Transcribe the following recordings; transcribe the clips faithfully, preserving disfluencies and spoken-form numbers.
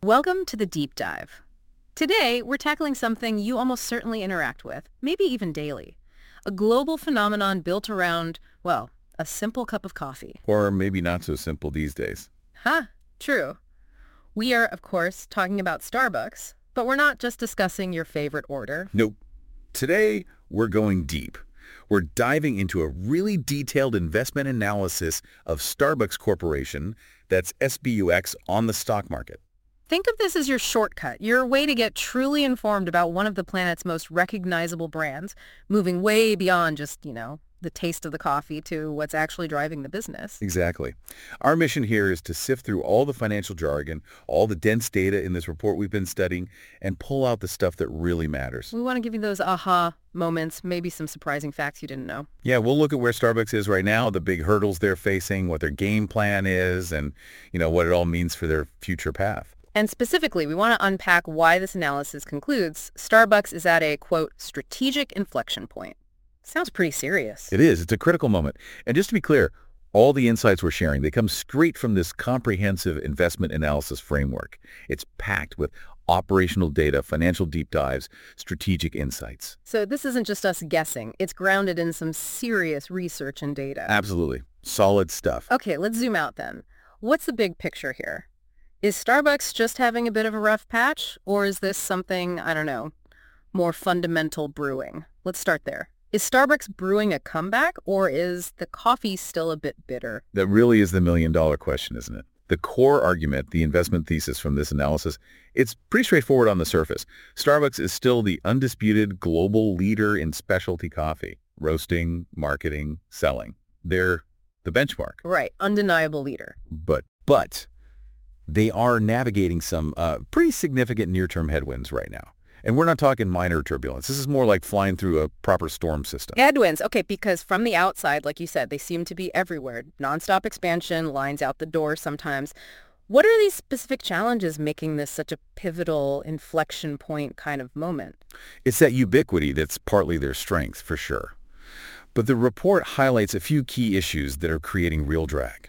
Welcome to the Deep Dive. Today, we're tackling something you almost certainly interact with, maybe even daily. A global phenomenon built around, well, a simple cup of coffee. Or maybe not so simple these days. Huh, true. We are, of course, talking about Starbucks, but we're not just discussing your favorite order. Nope. Today, we're going deep. We're diving into a really detailed investment analysis of Starbucks Corporation, that's S B U X, on the stock market. Think of this as your shortcut, your way to get truly informed about one of the planet's most recognizable brands, moving way beyond just, you know, the taste of the coffee to what's actually driving the business. Exactly. Our mission here is to sift through all the financial jargon, all the dense data in this report we've been studying, and pull out the stuff that really matters. We want to give you those aha moments, maybe some surprising facts you didn't know. Yeah, we'll look at where Starbucks is right now, the big hurdles they're facing, what their game plan is, and, you know, what it all means for their future path. And specifically, we want to unpack why this analysis concludes Starbucks is at a, quote, strategic inflection point. Sounds pretty serious. It is. It's a critical moment. And just to be clear, all the insights we're sharing, they come straight from this comprehensive investment analysis framework. It's packed with operational data, financial deep dives, strategic insights. So this isn't just us guessing. It's grounded in some serious research and data. Absolutely. Solid stuff. Okay, let's zoom out then. What's the big picture here? Is Starbucks just having a bit of a rough patch, or is this something, I don't know, more fundamental brewing? Let's start there. Is Starbucks brewing a comeback, or is the coffee still a bit bitter? That really is the million-dollar question, isn't it? The core argument, the investment thesis from this analysis, it's pretty straightforward on the surface. Starbucks is still the undisputed global leader in specialty coffee, roasting, marketing, selling. They're the benchmark. Right, undeniable leader. But, but... they are navigating some uh, pretty significant near-term headwinds right now. And we're not talking minor turbulence. This is more like flying through a proper storm system. Headwinds, okay, because from the outside, like you said, they seem to be everywhere. Nonstop expansion, lines out the door sometimes. What are these specific challenges making this such a pivotal inflection point kind of moment? It's that ubiquity that's partly their strength, for sure. But the report highlights a few key issues that are creating real drag.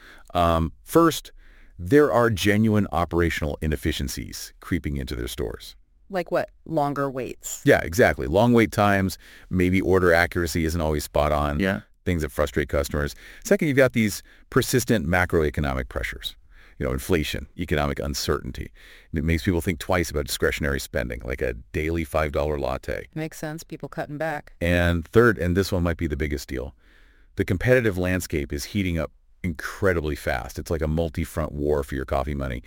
Um, first, there are genuine operational inefficiencies creeping into their stores. Like what? Longer waits. Yeah, exactly. Long wait times, maybe order accuracy isn't always spot on. Yeah. Things that frustrate customers. Second, you've got these persistent macroeconomic pressures. You know, inflation, economic uncertainty. It makes people think twice about discretionary spending, like a daily five dollar latte. Makes sense. People cutting back. And third, and this one might be the biggest deal, the competitive landscape is heating up incredibly fast. It's like a multi-front war for your coffee money.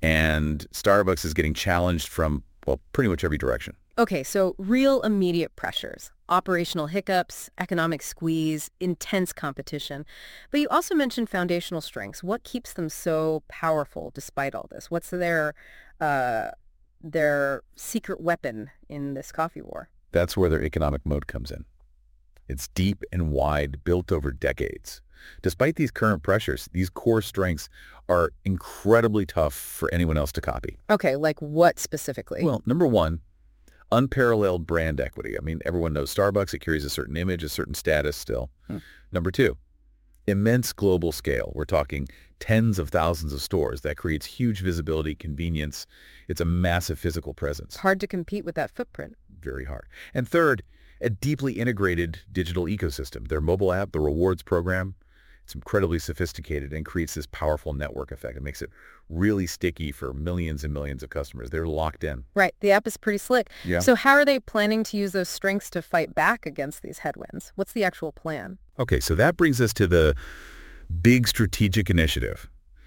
And Starbucks is getting challenged from, well, pretty much every direction. Okay, so real immediate pressures, operational hiccups, economic squeeze, intense competition. But you also mentioned foundational strengths. What keeps them so powerful despite all this? What's their, uh, their secret weapon in this coffee war? That's where their economic moat comes in. It's deep and wide, built over decades. Despite these current pressures, these core strengths are incredibly tough for anyone else to copy. Okay, like what specifically? Well, number one, unparalleled brand equity. I mean, everyone knows Starbucks. It carries a certain image, a certain status still. Hmm. Number two, immense global scale. We're talking tens of thousands of stores. That creates huge visibility, convenience. It's a massive physical presence. Hard to compete with that footprint. Very hard. And third, a deeply integrated digital ecosystem. Their mobile app, the rewards program, it's incredibly sophisticated and creates this powerful network effect. It makes it really sticky for millions and millions of customers. They're locked in. Right. The app is pretty slick. Yeah. So how are they planning to use those strengths to fight back against these headwinds? What's the actual plan? Okay, so that brings us to the big strategic initiative,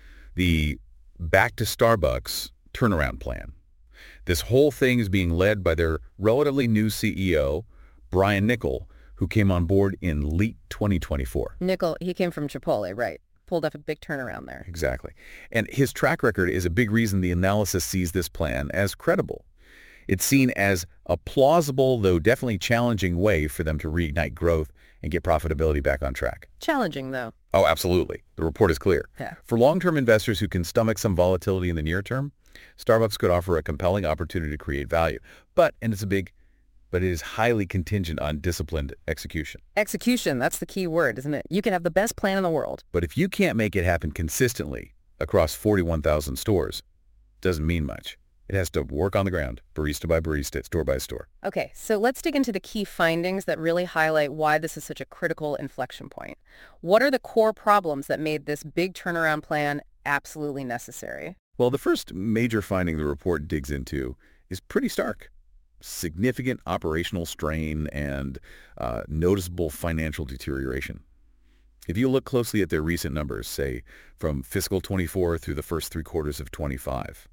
the Back to Starbucks turnaround plan. This whole thing is being led by their relatively new C E O, Brian Niccol, who came on board in late twenty twenty-four. Niccol, he came from Chipotle, right? Pulled off a big turnaround there. Exactly. And his track record is a big reason the analysis sees this plan as credible. It's seen as a plausible, though definitely challenging way for them to reignite growth and get profitability back on track. Challenging, though. Oh, absolutely. The report is clear. Yeah. For long-term investors who can stomach some volatility in the near term, Starbucks could offer a compelling opportunity to create value. But, and it's a big but it is highly contingent on disciplined execution. Execution, that's the key word, isn't it? You can have the best plan in the world. But if you can't make it happen consistently across forty-one thousand stores, doesn't mean much. It has to work on the ground, barista by barista, store by store. Okay, so let's dig into the key findings that really highlight why this is such a critical inflection point. What are the core problems that made this big turnaround plan absolutely necessary? Well, the first major finding the report digs into is pretty stark. Significant operational strain and uh, noticeable financial deterioration. If you look closely at their recent numbers, say from fiscal twenty-four through the first three quarters of twenty-five,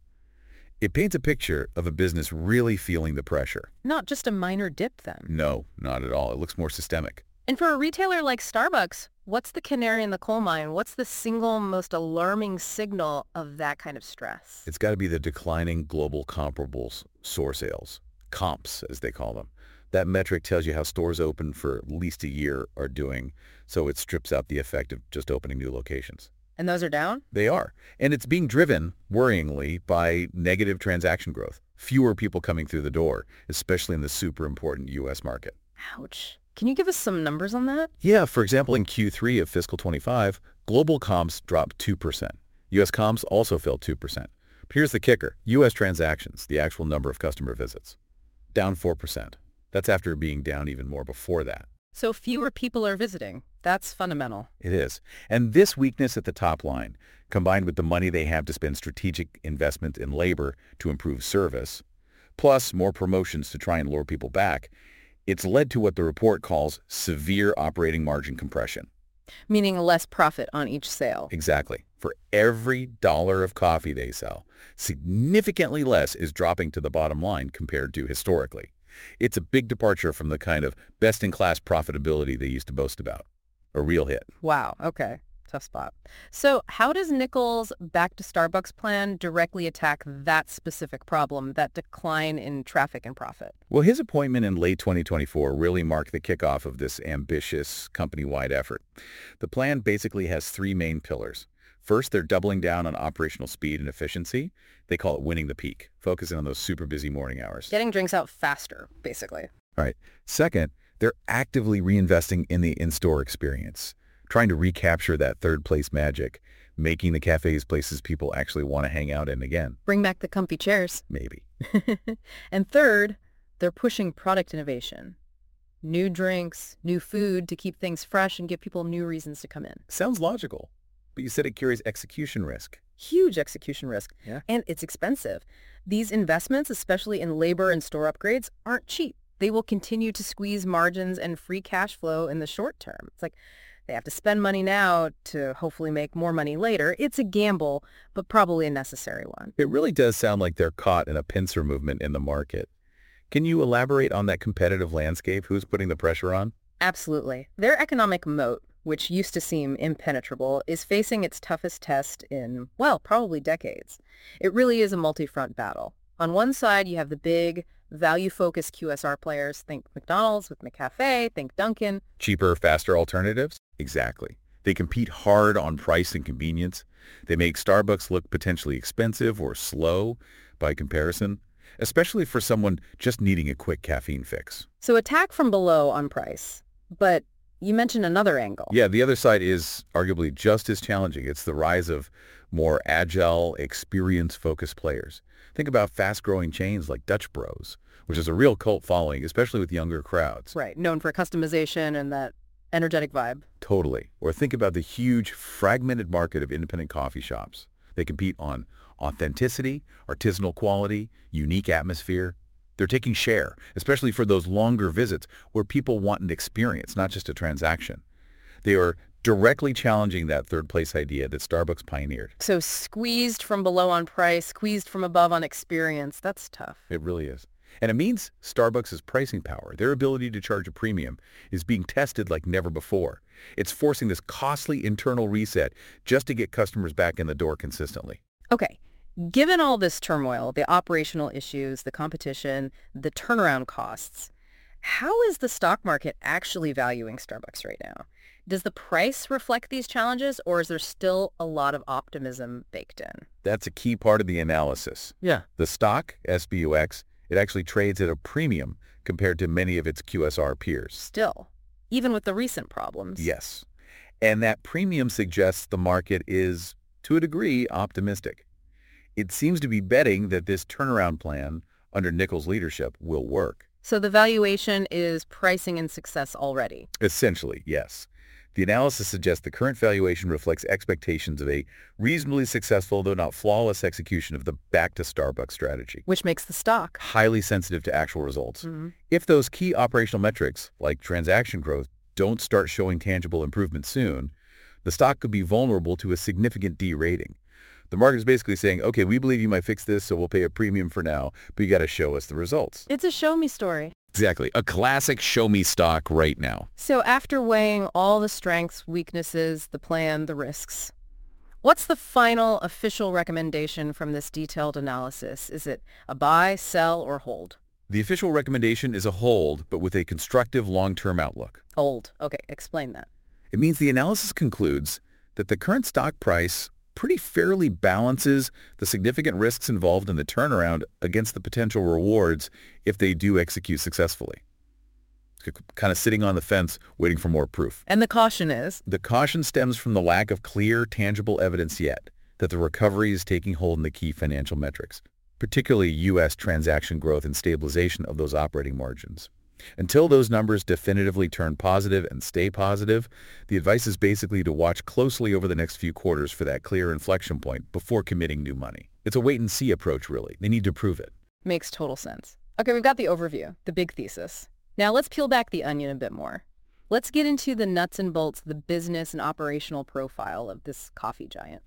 it paints a picture of a business really feeling the pressure. Not just a minor dip, then. No, not at all. It looks more systemic. And for a retailer like Starbucks, what's the canary in the coal mine? What's the single most alarming signal of that kind of stress? It's got to be the declining global comparables store sales, comps as they call them. That metric tells you how stores open for at least a year are doing, so it strips out the effect of just opening new locations. And those are down? They are. And it's being driven, worryingly, by negative transaction growth. Fewer people coming through the door, especially in the super important U S market. Ouch. Can you give us some numbers on that? Yeah, for example, in Q three of fiscal twenty-five, global comps dropped two percent. U S comps also fell two percent. But here's the kicker. U S transactions, the actual number of customer visits, down four percent. That's after being down even more before that. So fewer people are visiting. That's fundamental. It is. And this weakness at the top line, combined with the money they have to spend strategic investment in labor to improve service, plus more promotions to try and lure people back, it's led to what the report calls severe operating margin compression. Meaning less profit on each sale. Exactly. For every dollar of coffee they sell, significantly less is dropping to the bottom line compared to historically. It's a big departure from the kind of best-in-class profitability they used to boast about. A real hit. Wow. Okay. Tough spot. So how does Nichols' Back to Starbucks plan directly attack that specific problem, that decline in traffic and profit? Well, his appointment in late twenty twenty-four really marked the kickoff of this ambitious company-wide effort. The plan basically has three main pillars. First, they're doubling down on operational speed and efficiency. They call it winning the peak, focusing on those super busy morning hours. Getting drinks out faster, basically. All right. Second, they're actively reinvesting in the in-store experience, trying to recapture that third-place magic, making the cafes places people actually want to hang out in again. Bring back the comfy chairs. Maybe. And third, they're pushing product innovation. New drinks, new food to keep things fresh and give people new reasons to come in. Sounds logical, but you said it carries execution risk. Huge execution risk. Yeah. And it's expensive. These investments, especially in labor and store upgrades, aren't cheap. They will continue to squeeze margins and free cash flow in the short term. It's like they have to spend money now to hopefully make more money later. It's a gamble, but probably a necessary one. It really does sound like they're caught in a pincer movement in the market. Can you elaborate on that competitive landscape? Who's putting the pressure on? Absolutely. Their economic moat, which used to seem impenetrable, is facing its toughest test in, well, probably decades. It really is a multi-front battle. On one side, you have the big, value-focused Q S R players. Think McDonald's with McCafe, think Dunkin'. Cheaper, faster alternatives? Exactly. They compete hard on price and convenience. They make Starbucks look potentially expensive or slow by comparison, especially for someone just needing a quick caffeine fix. So attack from below on price. But you mentioned another angle. Yeah, the other side is arguably just as challenging. It's the rise of more agile, experience-focused players. Think about fast-growing chains like Dutch Bros, which is a real cult following, especially with younger crowds. Right, known for customization and that energetic vibe. Totally. Or think about the huge, fragmented market of independent coffee shops. They compete on authenticity, artisanal quality, unique atmosphere. They're taking share, especially for those longer visits where people want an experience, not just a transaction. They are directly challenging that third-place idea that Starbucks pioneered. So squeezed from below on price, squeezed from above on experience. That's tough. It really is. And it means Starbucks' pricing power, their ability to charge a premium, is being tested like never before. It's forcing this costly internal reset just to get customers back in the door consistently. Okay. Given all this turmoil, the operational issues, the competition, the turnaround costs, how is the stock market actually valuing Starbucks right now? Does the price reflect these challenges, or is there still a lot of optimism baked in? That's a key part of the analysis. Yeah. The stock, S B U X, it actually trades at a premium compared to many of its Q S R peers. Still, even with the recent problems. Yes. And that premium suggests the market is, to a degree, optimistic. It seems to be betting that this turnaround plan under Nichols' leadership will work. So the valuation is pricing in success already. Essentially, yes. The analysis suggests the current valuation reflects expectations of a reasonably successful, though not flawless, execution of the Back to Starbucks strategy. Which makes the stock Highly sensitive to actual results. Mm-hmm. If those key operational metrics, like transaction growth, don't start showing tangible improvement soon, the stock could be vulnerable to a significant de-rating. The market is basically saying, okay, we believe you might fix this, so we'll pay a premium for now, but you got to show us the results. It's a show me story. Exactly. A classic show-me stock right now. So after weighing all the strengths, weaknesses, the plan, the risks, what's the final official recommendation from this detailed analysis? Is it a buy, sell, or hold? The official recommendation is a hold, but with a constructive long-term outlook. Hold. Okay, explain that. It means the analysis concludes that the current stock price pretty fairly balances the significant risks involved in the turnaround against the potential rewards if they do execute successfully. It's kind of sitting on the fence waiting for more proof. And the caution is? The caution stems from the lack of clear, tangible evidence yet that the recovery is taking hold in the key financial metrics, particularly U S transaction growth and stabilization of those operating margins. Until those numbers definitively turn positive and stay positive, the advice is basically to watch closely over the next few quarters for that clear inflection point before committing new money. It's a wait-and-see approach, really. They need to prove it. Makes total sense. Okay, we've got the overview, the big thesis. Now let's peel back the onion a bit more. Let's get into the nuts and bolts, the business and operational profile of this coffee giant.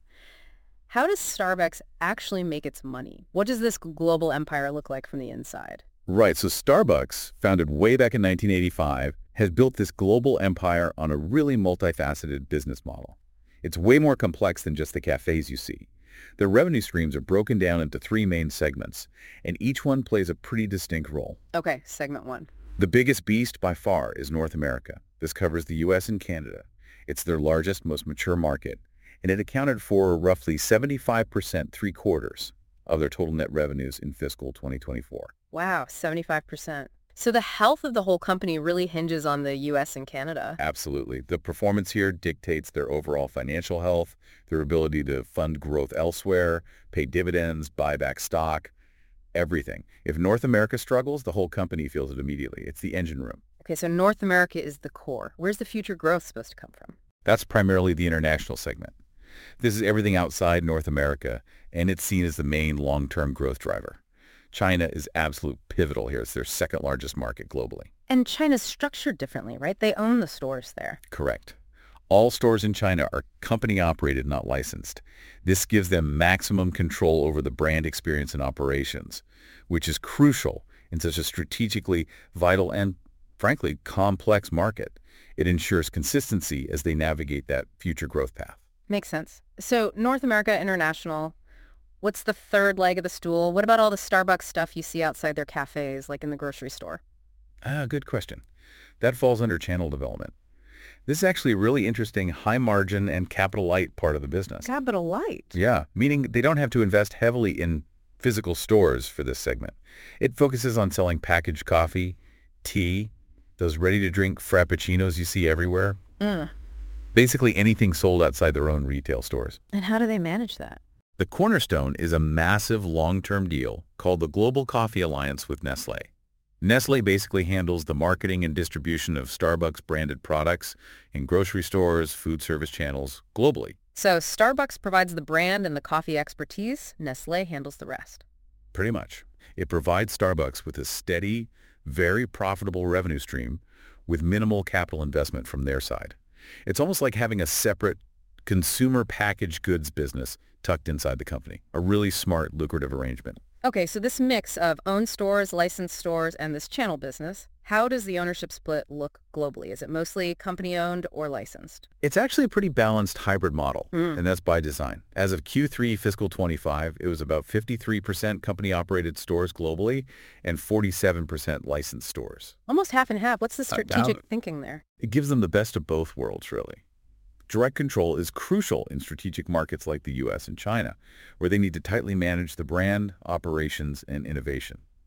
How does Starbucks actually make its money? What does this global empire look like from the inside? Right, so Starbucks, founded way back in nineteen eighty-five, has built this global empire on a really multifaceted business model. It's way more complex than just the cafes you see. Their revenue streams are broken down into three main segments, and each one plays a pretty distinct role. Okay, segment one. The biggest beast by far is North America. This covers the U S and Canada. It's their largest, most mature market, and it accounted for roughly seventy-five percent, three quarters, of their total net revenues in fiscal twenty twenty-four. Wow, seventy-five percent. So the health of the whole company really hinges on the U S and Canada. Absolutely. The performance here dictates their overall financial health, their ability to fund growth elsewhere, pay dividends, buy back stock, everything. If North America struggles, the whole company feels it immediately. It's the engine room. Okay, so North America is the core. Where's the future growth supposed to come from? That's primarily the international segment. This is everything outside North America, and it's seen as the main long-term growth driver. China is absolute pivotal here. It's their second largest market globally. And China's structured differently, right? They own the stores there. Correct. All stores in China are company-operated, not licensed. This gives them maximum control over the brand experience and operations, which is crucial in such a strategically vital and, frankly, complex market. It ensures consistency as they navigate that future growth path. Makes sense. So North America, international. What's the third leg of the stool? What about all the Starbucks stuff you see outside their cafes, like in the grocery store? Ah, good question. That falls under channel development. This is actually a really interesting high-margin and capital-light part of the business. Capital light. Yeah, meaning they don't have to invest heavily in physical stores for this segment. It focuses on selling packaged coffee, tea, those ready-to-drink frappuccinos you see everywhere. Mm. Basically anything sold outside their own retail stores. And how do they manage that? The cornerstone is a massive long-term deal called the Global Coffee Alliance with Nestlé. Nestlé basically handles the marketing and distribution of Starbucks branded products in grocery stores, food service channels, globally. So Starbucks provides the brand and the coffee expertise. Nestlé handles the rest. Pretty much. It provides Starbucks with a steady, very profitable revenue stream with minimal capital investment from their side. It's almost like having a separate consumer packaged goods business tucked inside the company. A really smart, lucrative arrangement. Okay, so this mix of owned stores, licensed stores, and this channel business, how does the ownership split look globally? Is it mostly company-owned or licensed? It's actually a pretty balanced hybrid model, Mm. and that's by design. As of Q three fiscal twenty-five, it was about fifty-three percent company-operated stores globally and forty-seven percent licensed stores. Almost half and half. What's the Uh, now- strategic thinking there? It gives them the best of both worlds, really. Direct control is crucial in strategic markets like the U S and China, where they need to tightly manage the brand, operations, and innovation.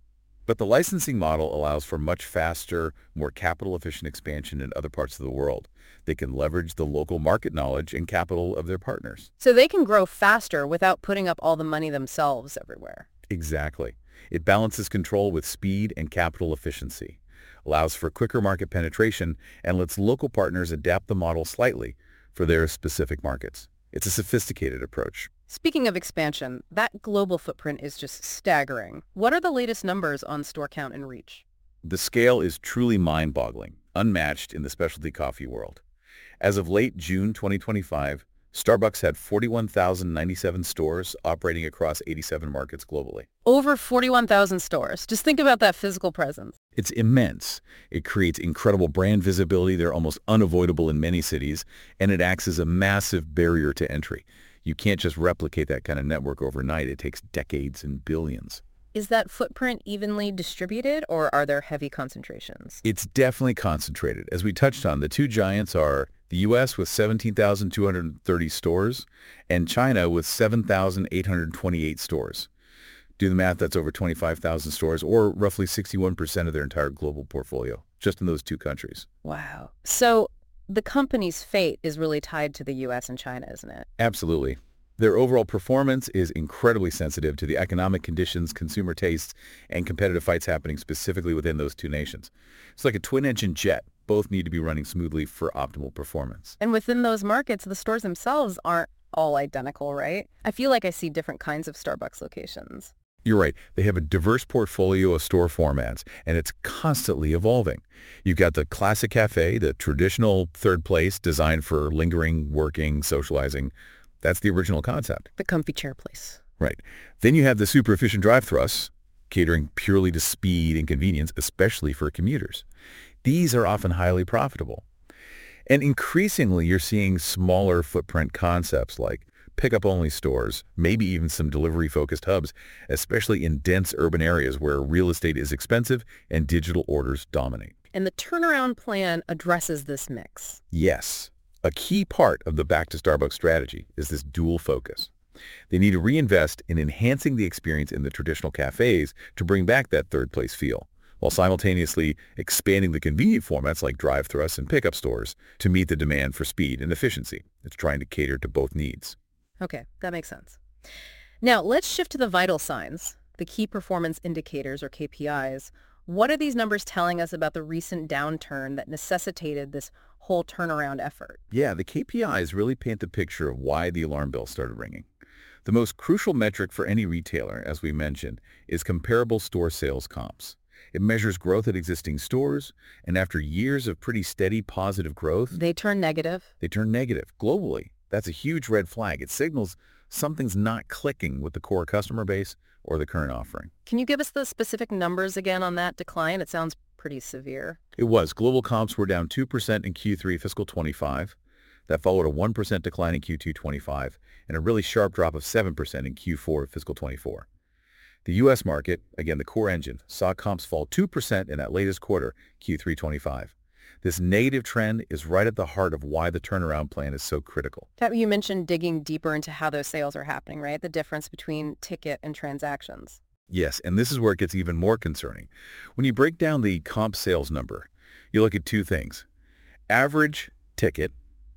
But the licensing model allows for much faster, more capital-efficient expansion in other parts of the world. They can leverage the local market knowledge and capital of their partners. So they can grow faster without putting up all the money themselves everywhere. Exactly. It balances control with speed and capital efficiency, allows for quicker market penetration, and lets local partners adapt the model slightly for their specific markets. It's a sophisticated approach. Speaking of expansion, that global footprint is just staggering. What are the latest numbers on store count and reach? The scale is truly mind-boggling, unmatched in the specialty coffee world. As of late June twenty twenty-five, Starbucks had forty-one thousand ninety-seven stores operating across eighty-seven markets globally. Over forty-one thousand stores. Just think about that physical presence. It's immense. It creates incredible brand visibility. They're almost unavoidable in many cities, and it acts as a massive barrier to entry. You can't just replicate that kind of network overnight. It takes decades and billions. Is that footprint evenly distributed, or are there heavy concentrations? It's definitely concentrated. As we touched on, the two giants are the U S with seventeen thousand two hundred thirty stores and China with seven thousand eight hundred twenty-eight stores. Do the math, that's over twenty-five thousand stores, or roughly sixty-one percent of their entire global portfolio, just in those two countries. Wow. So the company's fate is really tied to the U S and China, isn't it? Absolutely. Their overall performance is incredibly sensitive to the economic conditions, consumer tastes, and competitive fights happening specifically within those two nations. It's like a twin-engine jet. Both need to be running smoothly for optimal performance. And within those markets, the stores themselves aren't all identical, right? I feel like I see different kinds of Starbucks locations. You're right. They have a diverse portfolio of store formats, and it's constantly evolving. You've got the classic cafe, the traditional third place designed for lingering, working, socializing. That's the original concept. The comfy chair place. Right. Then you have the super efficient drive-thrus, catering purely to speed and convenience, especially for commuters. These are often highly profitable. And increasingly, you're seeing smaller footprint concepts like pickup-only stores, maybe even some delivery-focused hubs, especially in dense urban areas where real estate is expensive and digital orders dominate. And the turnaround plan addresses this mix. Yes. A key part of the Back to Starbucks strategy is this dual focus. They need to reinvest in enhancing the experience in the traditional cafes to bring back that third-place feel, while simultaneously expanding the convenient formats like drive-thrus and pickup stores to meet the demand for speed and efficiency. It's trying to cater to both needs. Okay, that makes sense. Now, let's shift to the vital signs, the key performance indicators or K P Is. What are these numbers telling us about the recent downturn that necessitated this whole turnaround effort? Yeah, the K P Is really paint the picture of why the alarm bell started ringing. The most crucial metric for any retailer, as we mentioned, is comparable store sales comps. It measures growth at existing stores, and after years of pretty steady positive growth, They turn negative. they turn negative globally. That's a huge red flag. It signals something's not clicking with the core customer base or the current offering. Can you give us the specific numbers again on that decline? It sounds pretty severe. It was. Global comps were down two percent in Q three fiscal twenty-five. That followed a one percent decline in Q two twenty-five and a really sharp drop of seven percent in Q four fiscal twenty-four. The U S market, again the core engine, saw comps fall two percent in that latest quarter, Q three twenty-five. This negative trend is right at the heart of why the turnaround plan is so critical. You mentioned digging deeper into how those sales are happening, right? The difference between ticket and transactions. Yes, and this is where it gets even more concerning. When you break down the comp sales number, you look at two things. Average ticket,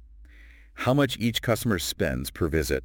how much each customer spends per visit,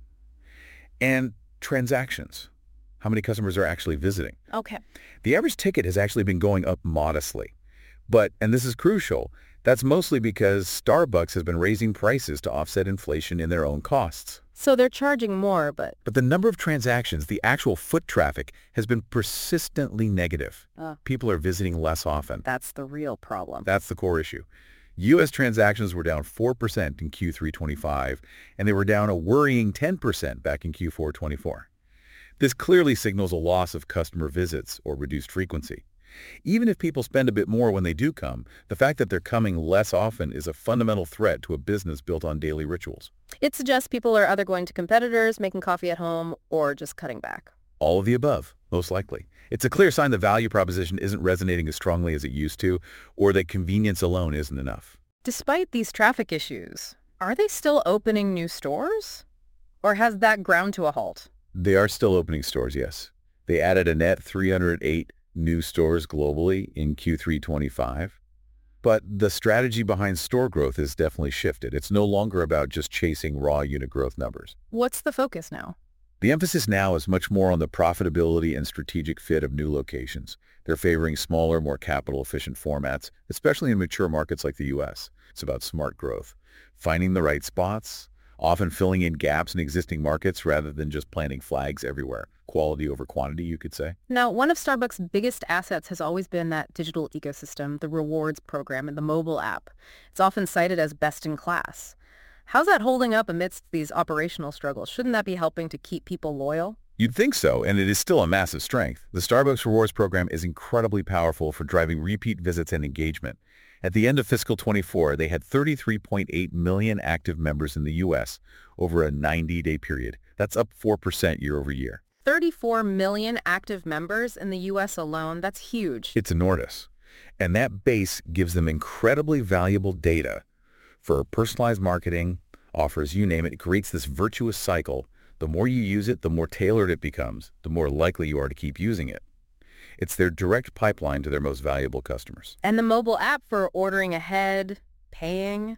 and transactions, how many customers are actually visiting. Okay. The average ticket has actually been going up modestly. But, and this is crucial, that's mostly because Starbucks has been raising prices to offset inflation in their own costs. So they're charging more, but... But the number of transactions, the actual foot traffic, has been persistently negative. Uh, People are visiting less often. that's the real problem. That's the core issue. U S transactions were down four percent in Q three twenty-five, and they were down a worrying ten percent back in Q four twenty-four. This clearly signals a loss of customer visits or reduced frequency. Even if people spend a bit more when they do come, the fact that they're coming less often is a fundamental threat to a business built on daily rituals. It suggests people are either going to competitors, making coffee at home, or just cutting back. All of the above, most likely. It's a clear sign the value proposition isn't resonating as strongly as it used to, or that convenience alone isn't enough. Despite these traffic issues, are they still opening new stores? Or has that ground to a halt? They are still opening stores, yes. They added a net three hundred eight new stores globally in Q three twenty-five. But the strategy behind store growth has definitely shifted. It's no longer about just chasing raw unit growth numbers. What's the focus now? The emphasis now is much more on the profitability and strategic fit of new locations. They're favoring smaller, more capital-efficient formats, especially in mature markets like the U S. It's about smart growth, finding the right spots, often filling in gaps in existing markets rather than just planting flags everywhere. Quality over quantity, you could say. Now, one of Starbucks' biggest assets has always been that digital ecosystem, the rewards program, and the mobile app. It's often cited as best in class. How's that holding up amidst these operational struggles? Shouldn't that be helping to keep people loyal? You'd think so, and it is still a massive strength. The Starbucks Rewards program is incredibly powerful for driving repeat visits and engagement. At the end of fiscal twenty-four, they had thirty-three point eight million active members in the U S over a ninety-day period. That's up four percent year over year. thirty-four million active members in the U S alone. That's huge. It's enormous. And that base gives them incredibly valuable data for personalized marketing, offers, you name it. It creates this virtuous cycle. The more you use it, the more tailored it becomes, the more likely you are to keep using it. It's their direct pipeline to their most valuable customers. And the mobile app for ordering ahead, paying,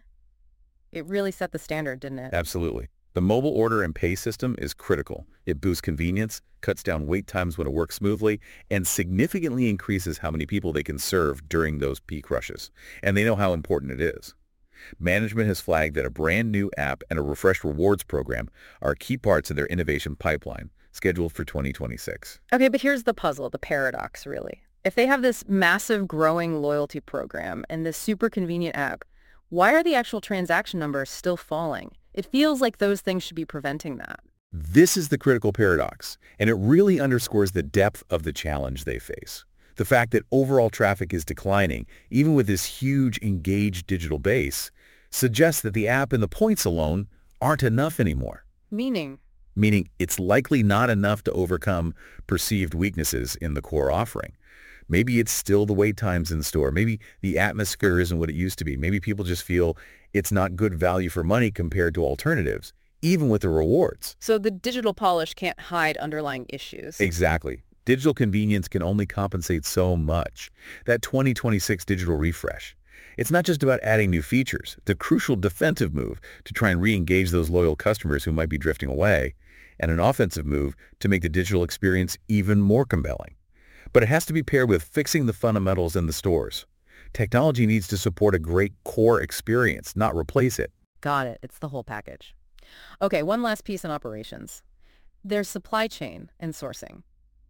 it really set the standard, didn't it? Absolutely. The mobile order and pay system is critical. It boosts convenience, cuts down wait times when it works smoothly, and significantly increases how many people they can serve during those peak rushes. And they know how important it is. Management has flagged that a brand new app and a refreshed rewards program are key parts of their innovation pipeline, scheduled for twenty twenty-six. Okay, but here's the puzzle, the paradox, really. If they have this massive growing loyalty program and this super convenient app, why are the actual transaction numbers still falling? It feels like those things should be preventing that. This is the critical paradox, and it really underscores the depth of the challenge they face. The fact that overall traffic is declining, even with this huge engaged digital base, suggests that the app and the points alone aren't enough anymore. Meaning? Meaning it's likely not enough to overcome perceived weaknesses in the core offering. Maybe it's still the wait times in store. Maybe the atmosphere isn't what it used to be. Maybe people just feel it's not good value for money compared to alternatives, even with the rewards. So the digital polish can't hide underlying issues. Exactly. Digital convenience can only compensate so much. That twenty twenty-six digital refresh, it's not just about adding new features. The crucial defensive move to try and re-engage those loyal customers who might be drifting away, and an offensive move to make the digital experience even more compelling. But it has to be paired with fixing the fundamentals in the stores. Technology needs to support a great core experience, not replace it. Got it. It's the whole package. Okay, one last piece on operations. There's supply chain and sourcing.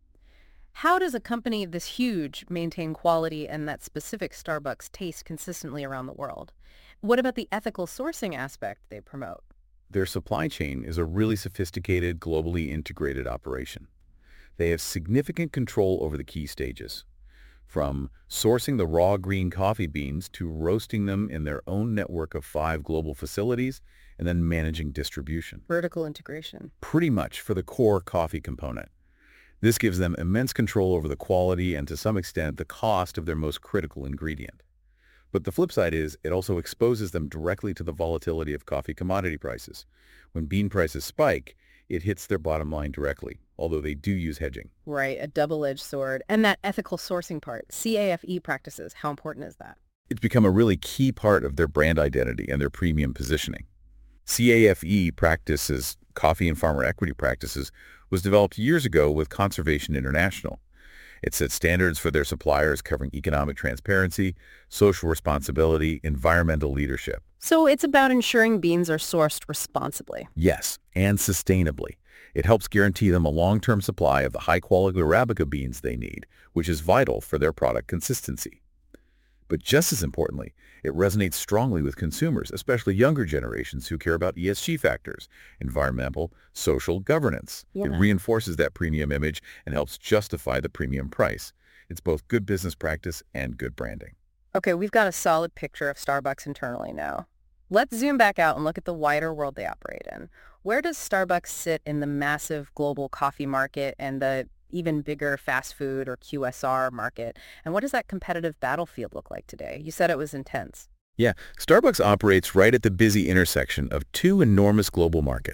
How does a company this huge maintain quality and that specific Starbucks taste consistently around the world? What about the ethical sourcing aspect they promote? Their supply chain is a really sophisticated, globally integrated operation. They have significant control over the key stages, from sourcing the raw green coffee beans to roasting them in their own network of five global facilities and then managing distribution. Vertical integration. Pretty much for the core coffee component. This gives them immense control over the quality and, to some extent, the cost of their most critical ingredient. But the flip side is it also exposes them directly to the volatility of coffee commodity prices. When bean prices spike, it hits their bottom line directly, although they do use hedging. Right, a double-edged sword. And that ethical sourcing part, C A F E practices, how important is that? It's become a really key part of their brand identity and their premium positioning. C A F E practices, Coffee and Farmer Equity Practices, was developed years ago with Conservation International. It set standards for their suppliers covering economic transparency, social responsibility, environmental leadership. So it's about ensuring beans are sourced responsibly. Yes, and sustainably. It helps guarantee them a long-term supply of the high-quality Arabica beans they need, which is vital for their product consistency. But just as importantly, it resonates strongly with consumers, especially younger generations who care about E S G factors, environmental, social governance. Yeah. It reinforces that premium image and helps justify the premium price. It's both good business practice and good branding. Okay, we've got a solid picture of Starbucks internally now. Let's zoom back out and look at the wider world they operate in. Where does Starbucks sit in the massive global coffee market and the even bigger fast food or Q S R market? And what does that competitive battlefield look like today? You said it was intense. Yeah, Starbucks operates right at the busy intersection of two enormous global markets,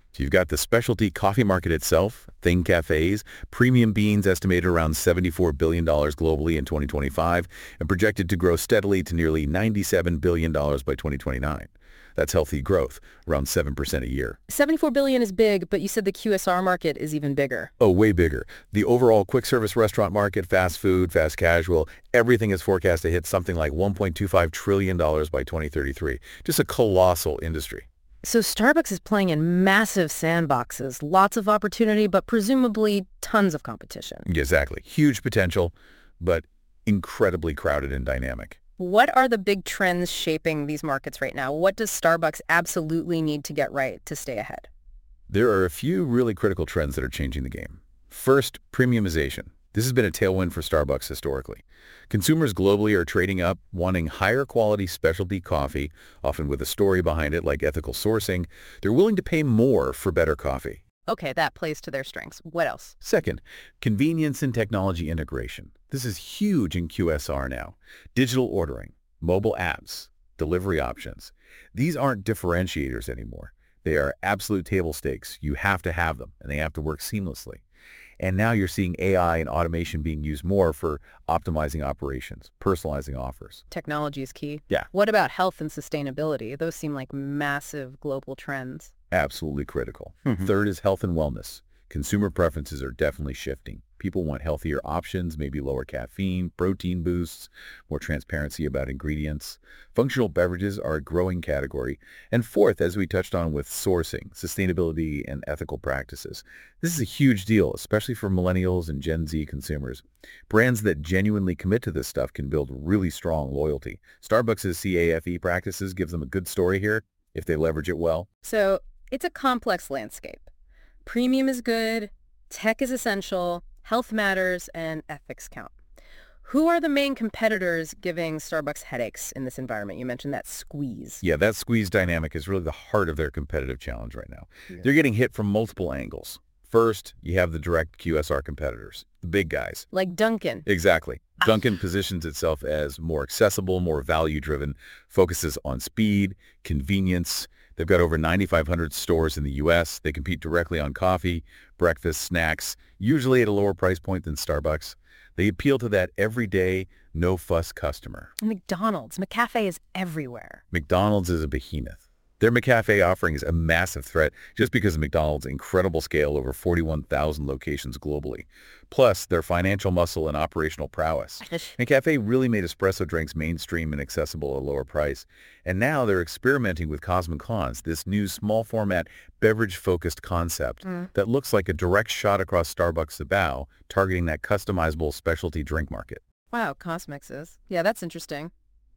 So you've got the specialty coffee market itself, Thing Cafes, premium beans estimated around seventy-four billion dollars globally in twenty twenty-five and projected to grow steadily to nearly ninety-seven billion dollars by twenty twenty-nine. That's healthy growth, around seven percent a year. seventy-four billion dollars is big, but you said the Q S R market is even bigger. Oh, way bigger. The overall quick-service restaurant market, fast food, fast casual, everything is forecast to hit something like one point two five trillion dollars by twenty thirty-three. Just a colossal industry. So Starbucks is playing in massive sandboxes, lots of opportunity, but presumably tons of competition. Exactly. Huge potential, but incredibly crowded and dynamic. What are the big trends shaping these markets right now? What does Starbucks absolutely need to get right to stay ahead? There are a few really critical trends that are changing the game. First, premiumization. This has been a tailwind for Starbucks historically. Consumers globally are trading up, wanting higher quality specialty coffee, often with a story behind it like ethical sourcing. They're willing to pay more for better coffee. Okay, that plays to their strengths. What else? Second, convenience and technology integration. This is huge in Q S R now. Digital ordering, mobile apps, delivery options. These aren't differentiators anymore. They are absolute table stakes. You have to have them, and they have to work seamlessly. And now you're seeing A I and automation being used more for optimizing operations, personalizing offers. Technology is key. Yeah. What about health and sustainability? Those seem like massive global trends. Absolutely critical. Mhm. Third is health and wellness. Consumer preferences are definitely shifting. People want healthier options, maybe lower caffeine, protein boosts, more transparency about ingredients. Functional beverages are a growing category. And fourth, as we touched on with sourcing, sustainability, and ethical practices. This is a huge deal, especially for millennials and Gen Z consumers. Brands that genuinely commit to this stuff can build really strong loyalty. Starbucks' C A F E practices give them a good story here if they leverage it well. So it's a complex landscape. Premium is good, tech is essential, health matters, and ethics count. Who are the main competitors giving Starbucks headaches in this environment? You mentioned that squeeze. Yeah, that squeeze dynamic is really the heart of their competitive challenge right now. Yeah. They're getting hit from multiple angles. First, you have the direct Q S R competitors, the big guys. Like Dunkin'. Exactly. Dunkin' positions itself as more accessible, more value-driven, focuses on speed, convenience. They've got over ninety-five hundred stores in the U S. They compete directly on coffee, breakfast, snacks, usually at a lower price point than Starbucks. They appeal to that everyday, no-fuss customer. McDonald's. McCafe is everywhere. McDonald's is a behemoth. Their McCafe offering is a massive threat just because of McDonald's incredible scale over forty-one thousand locations globally, plus their financial muscle and operational prowess. McCafe really made espresso drinks mainstream and accessible at a lower price, and now they're experimenting with Cosmicons, this new small-format, beverage-focused concept Mm. that looks like a direct shot across Starbucks the bow, targeting that customizable specialty drink market. Wow, Cosmix is. Yeah, that's interesting.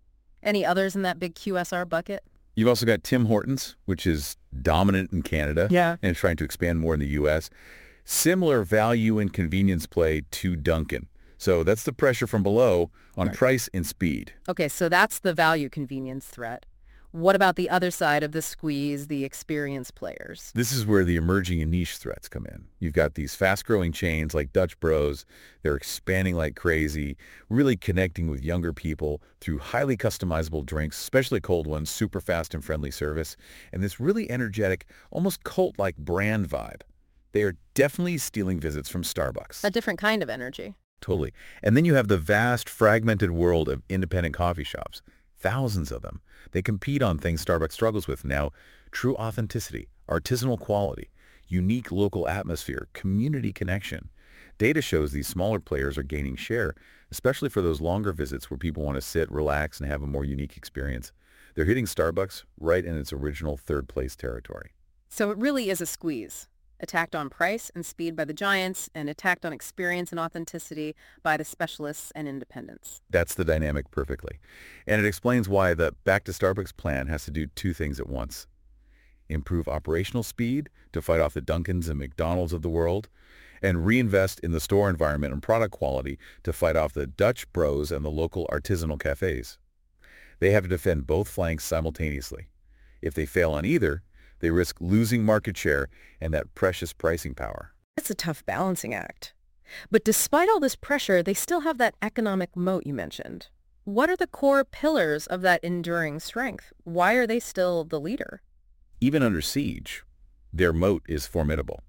Any others in that big Q S R bucket? You've also got Tim Hortons, which is dominant in Canada. Yeah. And trying to expand more in the U S. Similar value and convenience play to Dunkin'. So that's the pressure from below on Right. price and speed. Okay, so that's the value convenience threat. What about the other side of the squeeze, the experience players? This is where the emerging and niche threats come in. You've got these fast-growing chains like Dutch Bros. They're expanding like crazy, really connecting with younger people through highly customizable drinks, especially cold ones, super fast and friendly service, and this really energetic, almost cult-like brand vibe. They are definitely stealing visits from Starbucks. A different kind of energy. Totally. And then you have the vast, fragmented world of independent coffee shops. Thousands of them. They compete on things Starbucks struggles with now. True authenticity, artisanal quality, unique local atmosphere, community connection. Data shows these smaller players are gaining share, especially for those longer visits where people want to sit, relax, and have a more unique experience. They're hitting Starbucks right in its original third-place territory. So it really is a squeeze. Attacked on price and speed by the giants, and attacked on experience and authenticity by the specialists and independents. That's the dynamic perfectly. And it explains why the Back to Starbucks plan has to do two things at once. Improve operational speed to fight off the Dunkins and McDonald's of the world, and reinvest in the store environment and product quality to fight off the Dutch Bros and the local artisanal cafes. They have to defend both flanks simultaneously. If they fail on either, they risk losing market share and that precious pricing power. It's a tough balancing act. But despite all this pressure, they still have that economic moat you mentioned. What are the core pillars of that enduring strength? Why are they still the leader? Even under siege, Their moat is formidable.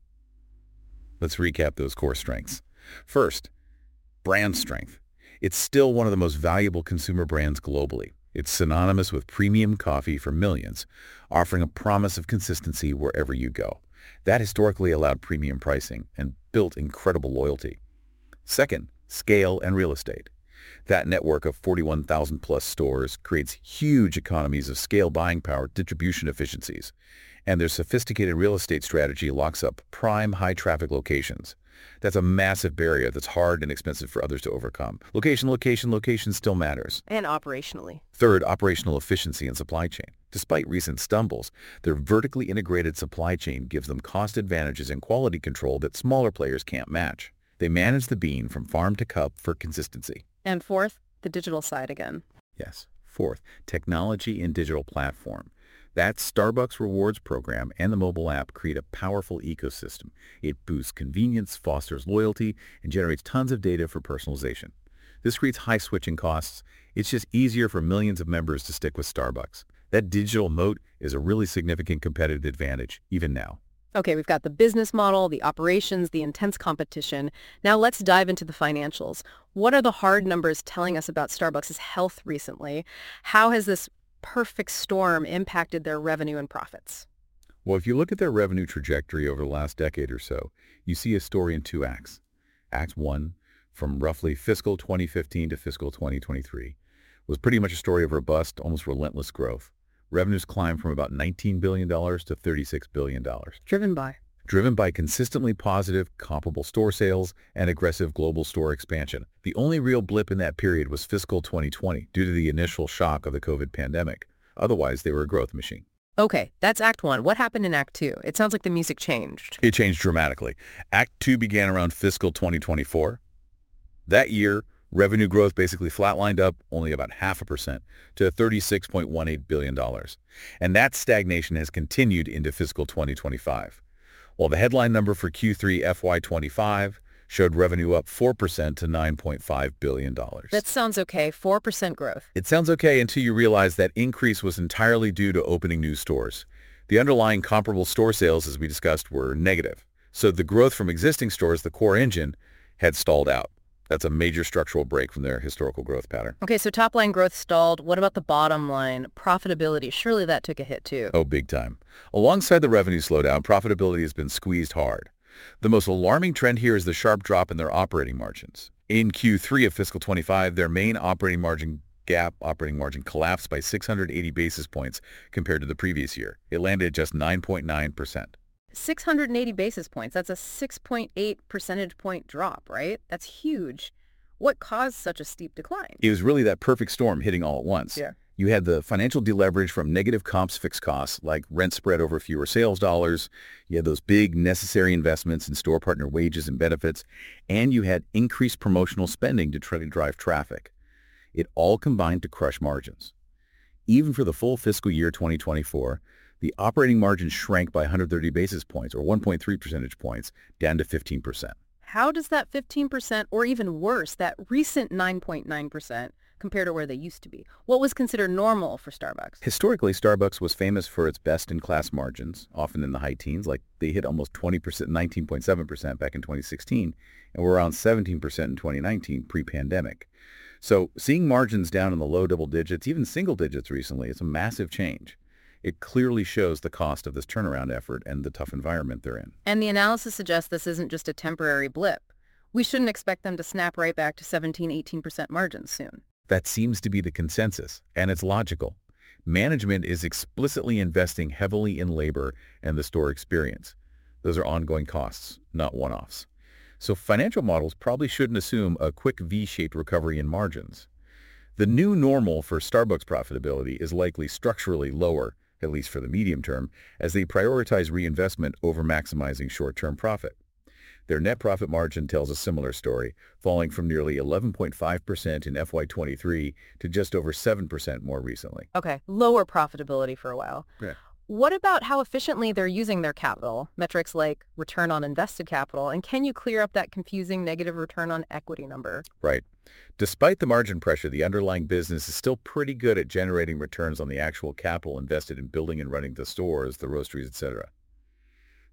Let's recap those core strengths. First, brand strength. It's still one of the most valuable consumer brands globally. It's synonymous with premium coffee for millions, offering a promise of consistency wherever you go. That historically allowed premium pricing and built incredible loyalty. Second, scale and real estate. That network of forty-one thousand plus stores creates huge economies of scale, buying power, distribution efficiencies, and their sophisticated real estate strategy locks up prime high-traffic locations. That's a massive barrier that's hard and expensive for others to overcome. Location, location, location still matters. And operationally. Third, operational efficiency and supply chain. Despite recent stumbles, their vertically integrated supply chain gives them cost advantages and quality control that smaller players can't match. They manage the bean from farm to cup for consistency. And fourth, the digital side again. Yes. Fourth, technology and digital platform. That Starbucks Rewards program and the mobile app create a powerful ecosystem. It boosts convenience, fosters loyalty, and generates tons of data for personalization. This creates high switching costs. It's just easier for millions of members to stick with Starbucks. That digital moat is a really significant competitive advantage, even now. Okay, we've got the business model, the operations, the intense competition. Now let's dive into the financials. What are the hard numbers telling us about Starbucks' health recently? How has this perfect storm impacted their revenue and profits? Well, if you look at their revenue trajectory over the last decade or so, you see a story in two acts. Act one, from roughly fiscal twenty fifteen to fiscal twenty twenty-three, was pretty much a story of robust, almost relentless growth. Revenues climbed from about nineteen billion dollars to thirty-six billion dollars. Driven by? Driven by consistently positive, comparable store sales and aggressive global store expansion. The only real blip in that period was fiscal twenty twenty, due to the initial shock of the COVID pandemic. Otherwise, they were a growth machine. Okay, that's Act One. What happened in Act Two? It sounds like the music changed. It changed dramatically. Act Two began around fiscal twenty twenty-four. That year, revenue growth basically flatlined up only about half a percent to thirty-six point one eight billion dollars. And that stagnation has continued into fiscal twenty twenty-five. While the headline number for Q three F Y twenty-five showed revenue up four percent to nine point five billion dollars. That sounds okay, four percent growth. It sounds okay until you realize that increase was entirely due to opening new stores. The underlying comparable store sales, as we discussed, were negative. So the growth from existing stores, the core engine, had stalled out. That's a major structural break from their historical growth pattern. Okay, so top line growth stalled. What about the bottom line? Profitability, surely that took a hit too. Oh, big time. Alongside the revenue slowdown, profitability has been squeezed hard. The most alarming trend here is the sharp drop in their operating margins. In Q three of fiscal twenty-five, their main operating margin gap operating margin collapsed by six hundred eighty basis points compared to the previous year. It landed at just nine point nine percent. six hundred eighty basis points. That's a six point eight percentage point drop, right? That's huge. What caused such a steep decline? It was really that perfect storm hitting all at once. Yeah. You had the financial deleverage from negative comps fixed costs, like rent spread over fewer sales dollars. You had those big necessary investments in store partner wages and benefits. And you had increased promotional spending to try to drive traffic. It all combined to crush margins. Even for the full fiscal year twenty twenty-four, the operating margin shrank by one hundred thirty basis points, or one point three percentage points, down to fifteen percent. How does that fifteen percent, or even worse, that recent nine point nine percent, compare to where they used to be? What was considered normal for Starbucks? Historically, Starbucks was famous for its best-in-class margins, often in the high teens, like they hit almost twenty percent, nineteen point seven percent back in twenty sixteen, and were around seventeen percent in twenty nineteen, pre-pandemic. So seeing margins down in the low double digits, even single digits recently, is a massive change. It clearly shows the cost of this turnaround effort and the tough environment they're in. And the analysis suggests this isn't just a temporary blip. We shouldn't expect them to snap right back to seventeen, eighteen percent margins soon. That seems to be the consensus, and it's logical. Management is explicitly investing heavily in labor and the store experience. Those are ongoing costs, not one-offs. So financial models probably shouldn't assume a quick V-shaped recovery in margins. The new normal for Starbucks profitability is likely structurally lower, at least for the medium term, as they prioritize reinvestment over maximizing short-term profit. Their net profit margin tells a similar story, falling from nearly eleven point five percent in F Y twenty-three to just over seven percent more recently. Okay, lower profitability for a while. Yeah. What about how efficiently they're using their capital? Metrics like return on invested capital, and can you clear up that confusing negative return on equity number? Right. Despite the margin pressure, the underlying business is still pretty good at generating returns on the actual capital invested in building and running the stores, the roasteries, et cetera.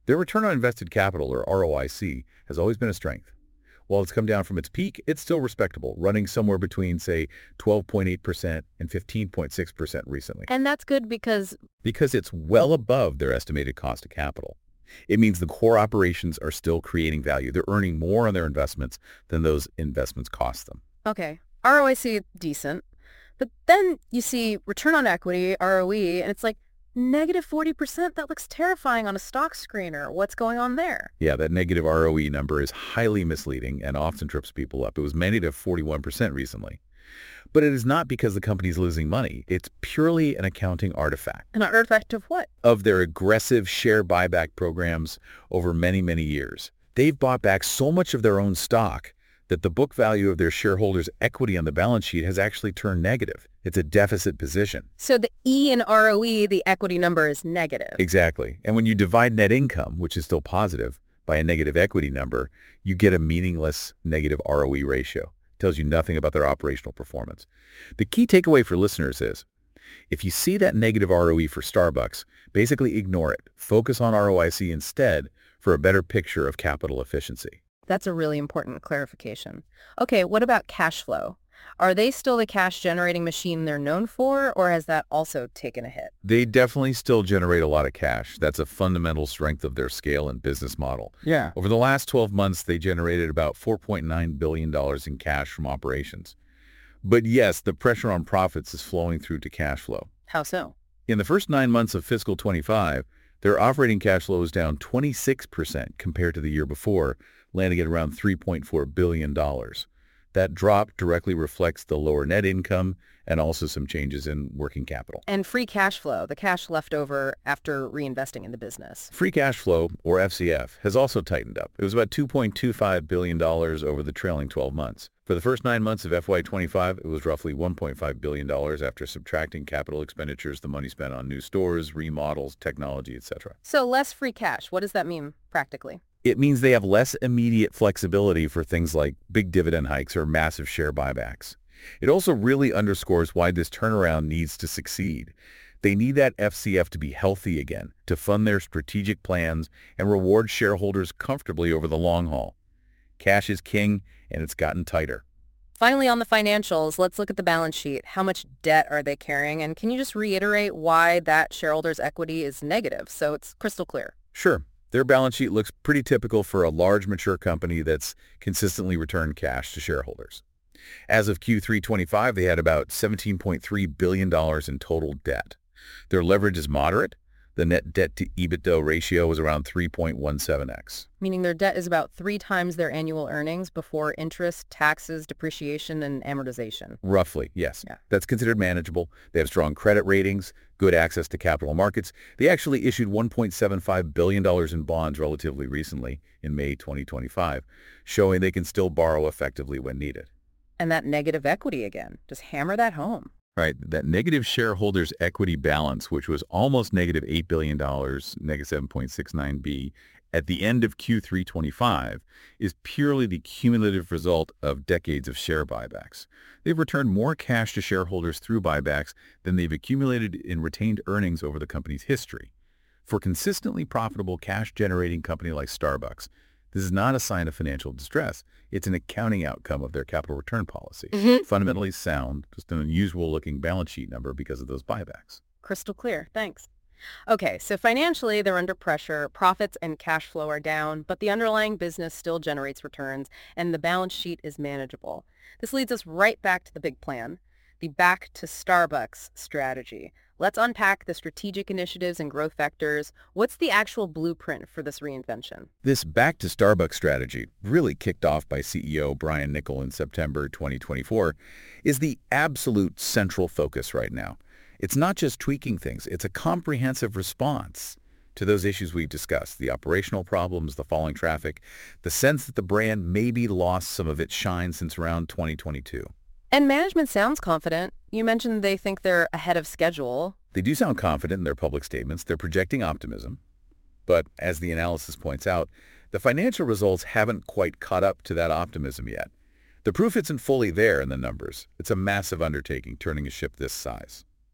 Their return on invested capital, or R O I C, has always been a strength. While it's come down from its peak, it's still respectable, running somewhere between, say, twelve point eight percent and fifteen point six percent recently. And that's good because Because it's well above their estimated cost of capital. It means the core operations are still creating value. They're earning more on their investments than those investments cost them. Okay, R O I C, decent. But then you see return on equity, R O E, and it's like negative forty percent. That looks terrifying on a stock screener. What's going on there? Yeah, that negative R O E number is highly misleading and often trips people up. It was negative forty-one percent recently. But it is not because the company's losing money. It's purely an accounting artifact. An artifact of what? Of their aggressive share buyback programs over many, many years. They've bought back so much of their own stock that the book value of their shareholders' equity on the balance sheet has actually turned negative. It's a deficit position. So the E in R O E, the equity number, is negative. Exactly. And when you divide net income, which is still positive, by a negative equity number, you get a meaningless negative R O E ratio. It tells you nothing about their operational performance. The key takeaway for listeners is, if you see that negative R O E for Starbucks, basically ignore it. Focus on R O I C instead for a better picture of capital efficiency. That's a really important clarification. Okay, what about cash flow? Are they still the cash-generating machine they're known for, or has that also taken a hit? They definitely still generate a lot of cash. That's a fundamental strength of their scale and business model. Yeah. Over the last twelve months, they generated about four point nine billion dollars in cash from operations. But yes, the pressure on profits is flowing through to cash flow. How so? In the first nine months of fiscal twenty-five, their operating cash flow is down twenty-six percent compared to the year before, landing at around three point four billion dollars. That drop directly reflects the lower net income and also some changes in working capital. And free cash flow, the cash left over after reinvesting in the business. Free cash flow, or F C F, has also tightened up. It was about two point two five billion dollars over the trailing twelve months. For the first nine months of F Y twenty-five, it was roughly one point five billion dollars after subtracting capital expenditures, the money spent on new stores, remodels, technology, et cetera. So less free cash. What does that mean practically? It means they have less immediate flexibility for things like big dividend hikes or massive share buybacks. It also really underscores why this turnaround needs to succeed. They need that F C F to be healthy again, to fund their strategic plans and reward shareholders comfortably over the long haul. Cash is king, and it's gotten tighter. Finally, on the financials, let's look at the balance sheet. How much debt are they carrying? And can you just reiterate why that shareholders' equity is negative so it's crystal clear? Sure. Their balance sheet looks pretty typical for a large, mature company that's consistently returned cash to shareholders. As of Q three twenty-five, they had about seventeen point three billion dollars in total debt. Their leverage is moderate. The net debt to EBITDA ratio is around three point one seven x. Meaning their debt is about three times their annual earnings before interest, taxes, depreciation, and amortization. Roughly, yes. Yeah. That's considered manageable. They have strong credit ratings, good access to capital markets. They actually issued one point seven five billion dollars in bonds relatively recently, in May twenty twenty-five, showing they can still borrow effectively when needed. And that negative equity again. Just hammer that home. Right, that negative shareholders' equity balance, which was almost negative eight billion dollars, negative seven point six nine B, at the end of Q three twenty-five, is purely the cumulative result of decades of share buybacks. They've returned more cash to shareholders through buybacks than they've accumulated in retained earnings over the company's history. For a consistently profitable cash-generating company like Starbucks, this is not a sign of financial distress. It's an accounting outcome of their capital return policy. Mm-hmm. Fundamentally sound, just an unusual-looking balance sheet number because of those buybacks. Crystal clear. Thanks. Okay, so financially, they're under pressure. Profits and cash flow are down, but the underlying business still generates returns, and the balance sheet is manageable. This leads us right back to the big plan, the Back to Starbucks strategy. Let's unpack the strategic initiatives and growth vectors. What's the actual blueprint for this reinvention? This Back to Starbucks strategy, really kicked off by C E O Brian Niccol in September twenty twenty-four, is the absolute central focus right now. It's not just tweaking things, it's a comprehensive response to those issues we've discussed, the operational problems, the falling traffic, the sense that the brand maybe lost some of its shine since around twenty twenty-two. And management sounds confident. You mentioned they think they're ahead of schedule. They do sound confident in their public statements. They're projecting optimism. But as the analysis points out, the financial results haven't quite caught up to that optimism yet. The proof isn't fully there in the numbers. It's a massive undertaking turning a ship this size.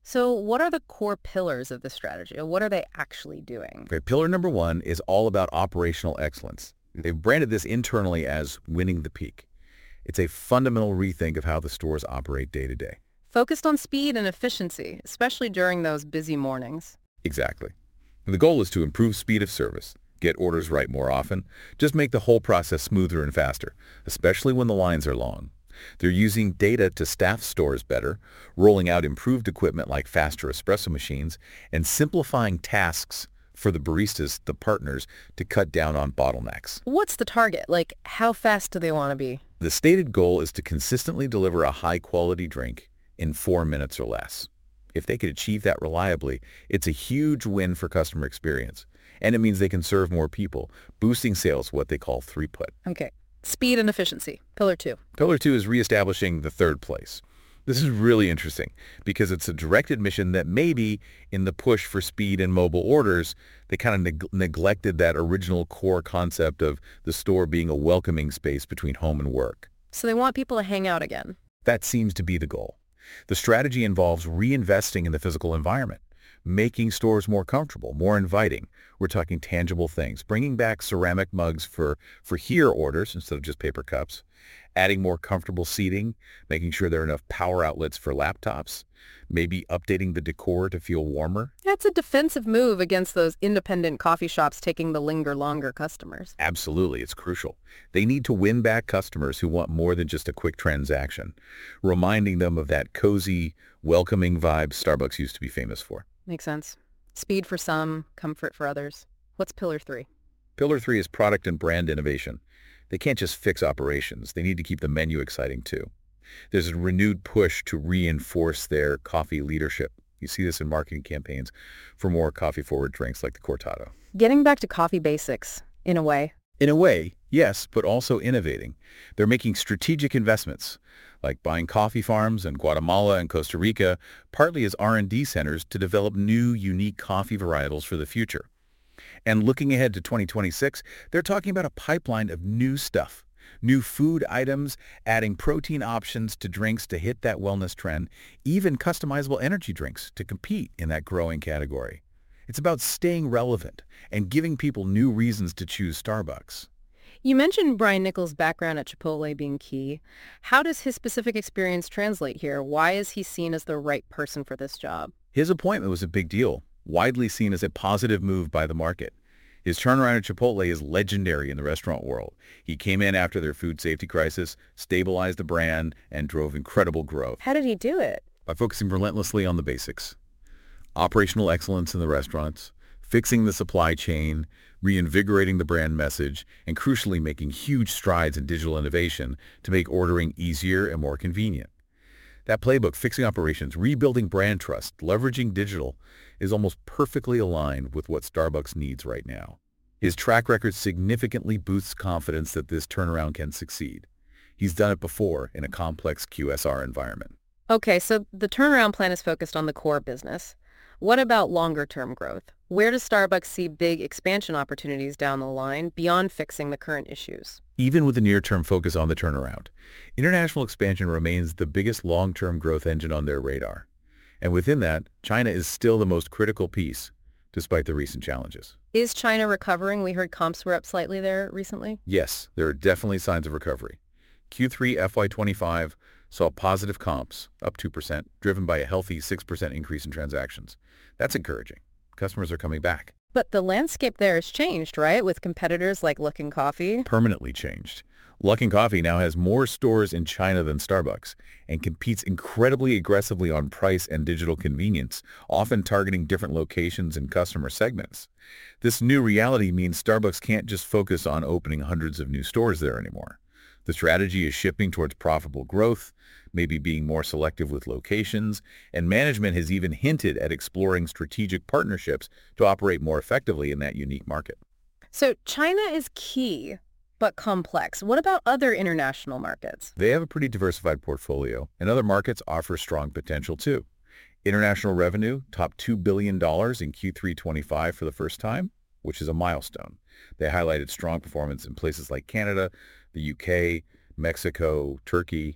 So what are the core pillars of the strategy? What are they actually doing? Okay, pillar number one is all about operational excellence. They've branded this internally as winning the peak. It's a fundamental rethink of how the stores operate day to day. Focused on speed and efficiency, especially during those busy mornings. Exactly. The goal is to improve speed of service, get orders right more often, just make the whole process smoother and faster, especially when the lines are long. They're using data to staff stores better, rolling out improved equipment like faster espresso machines, and simplifying tasks for the baristas, the partners, to cut down on bottlenecks. What's the target? Like, how fast do they want to be? The stated goal is to consistently deliver a high-quality drink in four minutes or less. If they could achieve that reliably, it's a huge win for customer experience, and it means they can serve more people, boosting sales, what they call throughput. Okay. Speed and efficiency, pillar two. Pillar two is reestablishing the third place. This is really interesting because it's a direct admission that maybe in the push for speed and mobile orders, they kind of neg neglected that original core concept of the store being a welcoming space between home and work. So they want people to hang out again. That seems to be the goal. The strategy involves reinvesting in the physical environment, making stores more comfortable, more inviting. We're talking tangible things, bringing back ceramic mugs for, for here orders instead of just paper cups, adding more comfortable seating, making sure there are enough power outlets for laptops, maybe updating the decor to feel warmer. That's a defensive move against those independent coffee shops taking the linger longer customers. Absolutely, it's crucial. They need to win back customers who want more than just a quick transaction, reminding them of that cozy, welcoming vibe Starbucks used to be famous for. Makes sense. Speed for some, comfort for others. What's pillar three? Pillar three is product and brand innovation. They can't just fix operations. They need to keep the menu exciting too. There's a renewed push to reinforce their coffee leadership. You see this in marketing campaigns for more coffee-forward drinks like the Cortado. Getting back to coffee basics, in a way. In a way, yes, but also innovating. They're making strategic investments, like buying coffee farms in Guatemala and Costa Rica, partly as R and D centers to develop new, unique coffee varietals for the future. And looking ahead to twenty twenty-six, they're talking about a pipeline of new stuff, new food items, adding protein options to drinks to hit that wellness trend, even customizable energy drinks to compete in that growing category. It's about staying relevant and giving people new reasons to choose Starbucks. You mentioned Brian Nichols' background at Chipotle being key. How does his specific experience translate here? Why is he seen as the right person for this job? His appointment was a big deal, widely seen as a positive move by the market. His turnaround at Chipotle is legendary in the restaurant world. He came in after their food safety crisis, stabilized the brand, and drove incredible growth. How did he do it? By focusing relentlessly on the basics. Operational excellence in the restaurants, fixing the supply chain, reinvigorating the brand message, and crucially making huge strides in digital innovation to make ordering easier and more convenient. That playbook, fixing operations, rebuilding brand trust, leveraging digital, is almost perfectly aligned with what Starbucks needs right now. His track record significantly boosts confidence that this turnaround can succeed. He's done it before in a complex Q S R environment. Okay, so the turnaround plan is focused on the core business. What about longer-term growth? Where does Starbucks see big expansion opportunities down the line beyond fixing the current issues? Even with the near-term focus on the turnaround, international expansion remains the biggest long-term growth engine on their radar. And within that, China is still the most critical piece, despite the recent challenges. Is China recovering? We heard comps were up slightly there recently. Yes, there are definitely signs of recovery. Q three F Y twenty-five saw positive comps, up two percent, driven by a healthy six percent increase in transactions. That's encouraging. Customers are coming back. But the landscape there has changed, right? With competitors like Luckin Coffee. Permanently changed. Luckin Coffee now has more stores in China than Starbucks and competes incredibly aggressively on price and digital convenience, often targeting different locations and customer segments. This new reality means Starbucks can't just focus on opening hundreds of new stores there anymore. The strategy is shifting towards profitable growth, maybe being more selective with locations, and management has even hinted at exploring strategic partnerships to operate more effectively in that unique market. So China is key, but complex. What about other international markets? They have a pretty diversified portfolio, and other markets offer strong potential too. International revenue topped two billion dollars in Q three twenty-five for the first time, which is a milestone. They highlighted strong performance in places like Canada, the U K, Mexico, Turkey.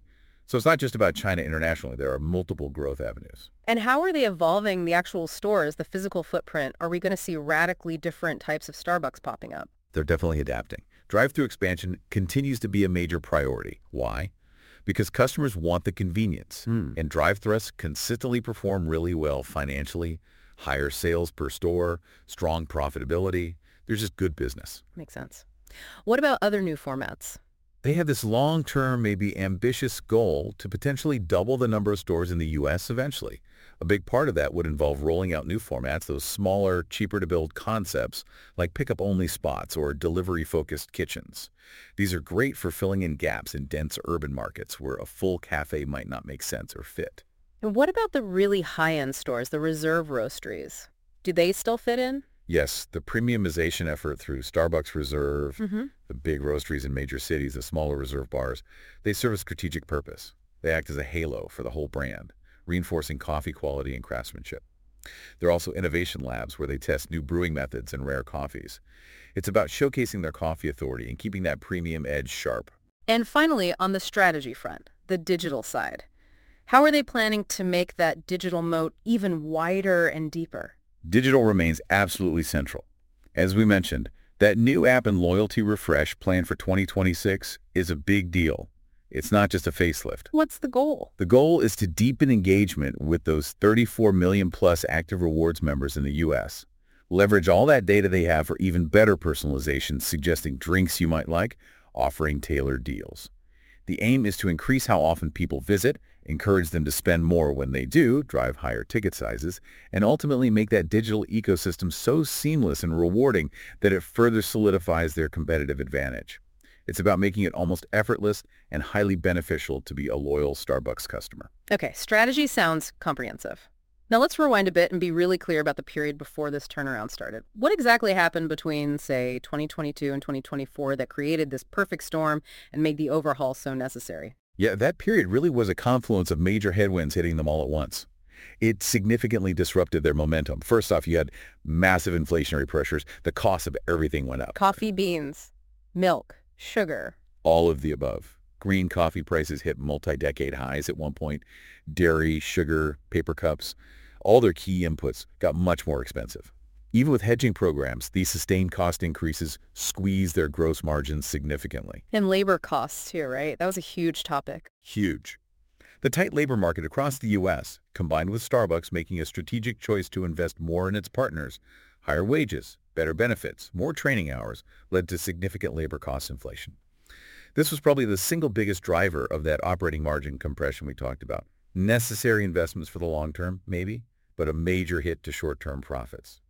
So it's not just about China internationally. There are multiple growth avenues. And how are they evolving the actual stores, the physical footprint? Are we going to see radically different types of Starbucks popping up? They're definitely adapting. Drive-through expansion continues to be a major priority. Why? Because customers want the convenience, Hmm. and drive-thrus consistently perform really well financially, higher sales per store, strong profitability. There's just good business. Makes sense. What about other new formats? They have this long-term, maybe ambitious goal to potentially double the number of stores in the U S eventually. A big part of that would involve rolling out new formats, those smaller, cheaper-to-build concepts like pickup-only spots or delivery-focused kitchens. These are great for filling in gaps in dense urban markets where a full cafe might not make sense or fit. And what about the really high-end stores, the reserve roasteries? Do they still fit in? Yes, the premiumization effort through Starbucks Reserve, Mm-hmm. the big roasteries in major cities, the smaller reserve bars, they serve a strategic purpose. They act as a halo for the whole brand, reinforcing coffee quality and craftsmanship. They're also innovation labs where they test new brewing methods and rare coffees. It's about showcasing their coffee authority and keeping that premium edge sharp. And finally, on the strategy front, the digital side. How are they planning to make that digital moat even wider and deeper? Digital remains absolutely central. As we mentioned, that new app and loyalty refresh planned for twenty twenty-six is a big deal. It's not just a facelift. What's the goal? The goal is to deepen engagement with those thirty-four million plus active rewards members in the U S. Leverage all that data they have for even better personalization, suggesting drinks you might like, offering tailored deals. The aim is to increase how often people visit, encourage them to spend more when they do, drive higher ticket sizes, and ultimately make that digital ecosystem so seamless and rewarding that it further solidifies their competitive advantage. It's about making it almost effortless and highly beneficial to be a loyal Starbucks customer. Okay, strategy sounds comprehensive. Now let's rewind a bit and be really clear about the period before this turnaround started. What exactly happened between, say, twenty twenty-two and twenty twenty-four that created this perfect storm and made the overhaul so necessary? Yeah, that period really was a confluence of major headwinds hitting them all at once. It significantly disrupted their momentum. First off, you had massive inflationary pressures. The cost of everything went up. Coffee beans, milk, sugar. All of the above. Green coffee prices hit multi-decade highs at one point. Dairy, sugar, paper cups, all their key inputs got much more expensive. Even with hedging programs, these sustained cost increases squeezed their gross margins significantly. And labor costs too, right? That was a huge topic. Huge. The tight labor market across the U S, combined with Starbucks making a strategic choice to invest more in its partners, higher wages, better benefits, more training hours, led to significant labor cost inflation. This was probably the single biggest driver of that operating margin compression we talked about. Necessary investments for the long term, maybe, but a major hit to short-term profits.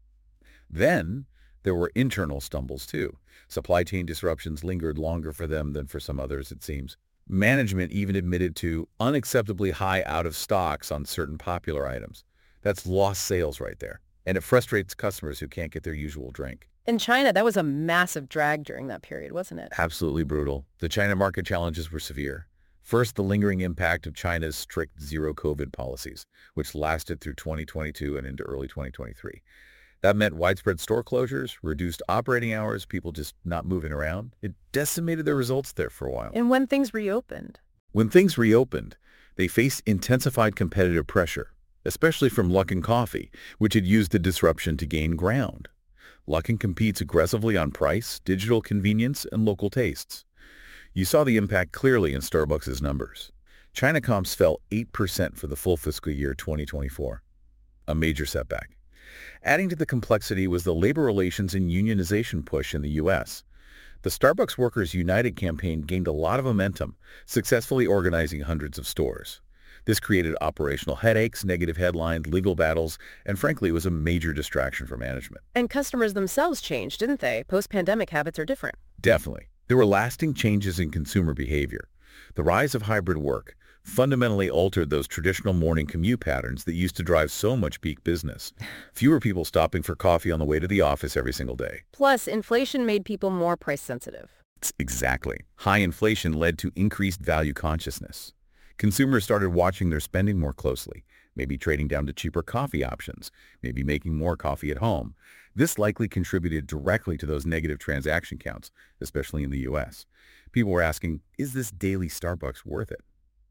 Then there were internal stumbles too. Supply chain disruptions lingered longer for them than for some others, it seems. Management even admitted to unacceptably high out-of-stocks on certain popular items. That's lost sales right there. And it frustrates customers who can't get their usual drink. In China, that was a massive drag during that period, wasn't it? Absolutely brutal. The China market challenges were severe. First, the lingering impact of China's strict zero-COVID policies, which lasted through twenty twenty-two and into early twenty twenty-three. That meant widespread store closures, reduced operating hours, people just not moving around. It decimated their results there for a while. And when things reopened? When things reopened, they faced intensified competitive pressure, especially from Luckin Coffee, which had used the disruption to gain ground. Luckin competes aggressively on price, digital convenience, and local tastes. You saw the impact clearly in Starbucks' numbers. China comps fell eight percent for the full fiscal year twenty twenty-four, a major setback. Adding to the complexity was the labor relations and unionization push in the U S. The Starbucks Workers United campaign gained a lot of momentum, successfully organizing hundreds of stores. This created operational headaches, negative headlines, legal battles, and frankly, it was a major distraction for management. And customers themselves changed, didn't they? Post-pandemic habits are different. Definitely. There were lasting changes in consumer behavior. The rise of hybrid work fundamentally altered those traditional morning commute patterns that used to drive so much peak business. Fewer people stopping for coffee on the way to the office every single day. Plus, inflation made people more price sensitive. Exactly. High inflation led to increased value consciousness. Consumers started watching their spending more closely, maybe trading down to cheaper coffee options, maybe making more coffee at home. This likely contributed directly to those negative transaction counts, especially in the U S. People were asking, is this daily Starbucks worth it?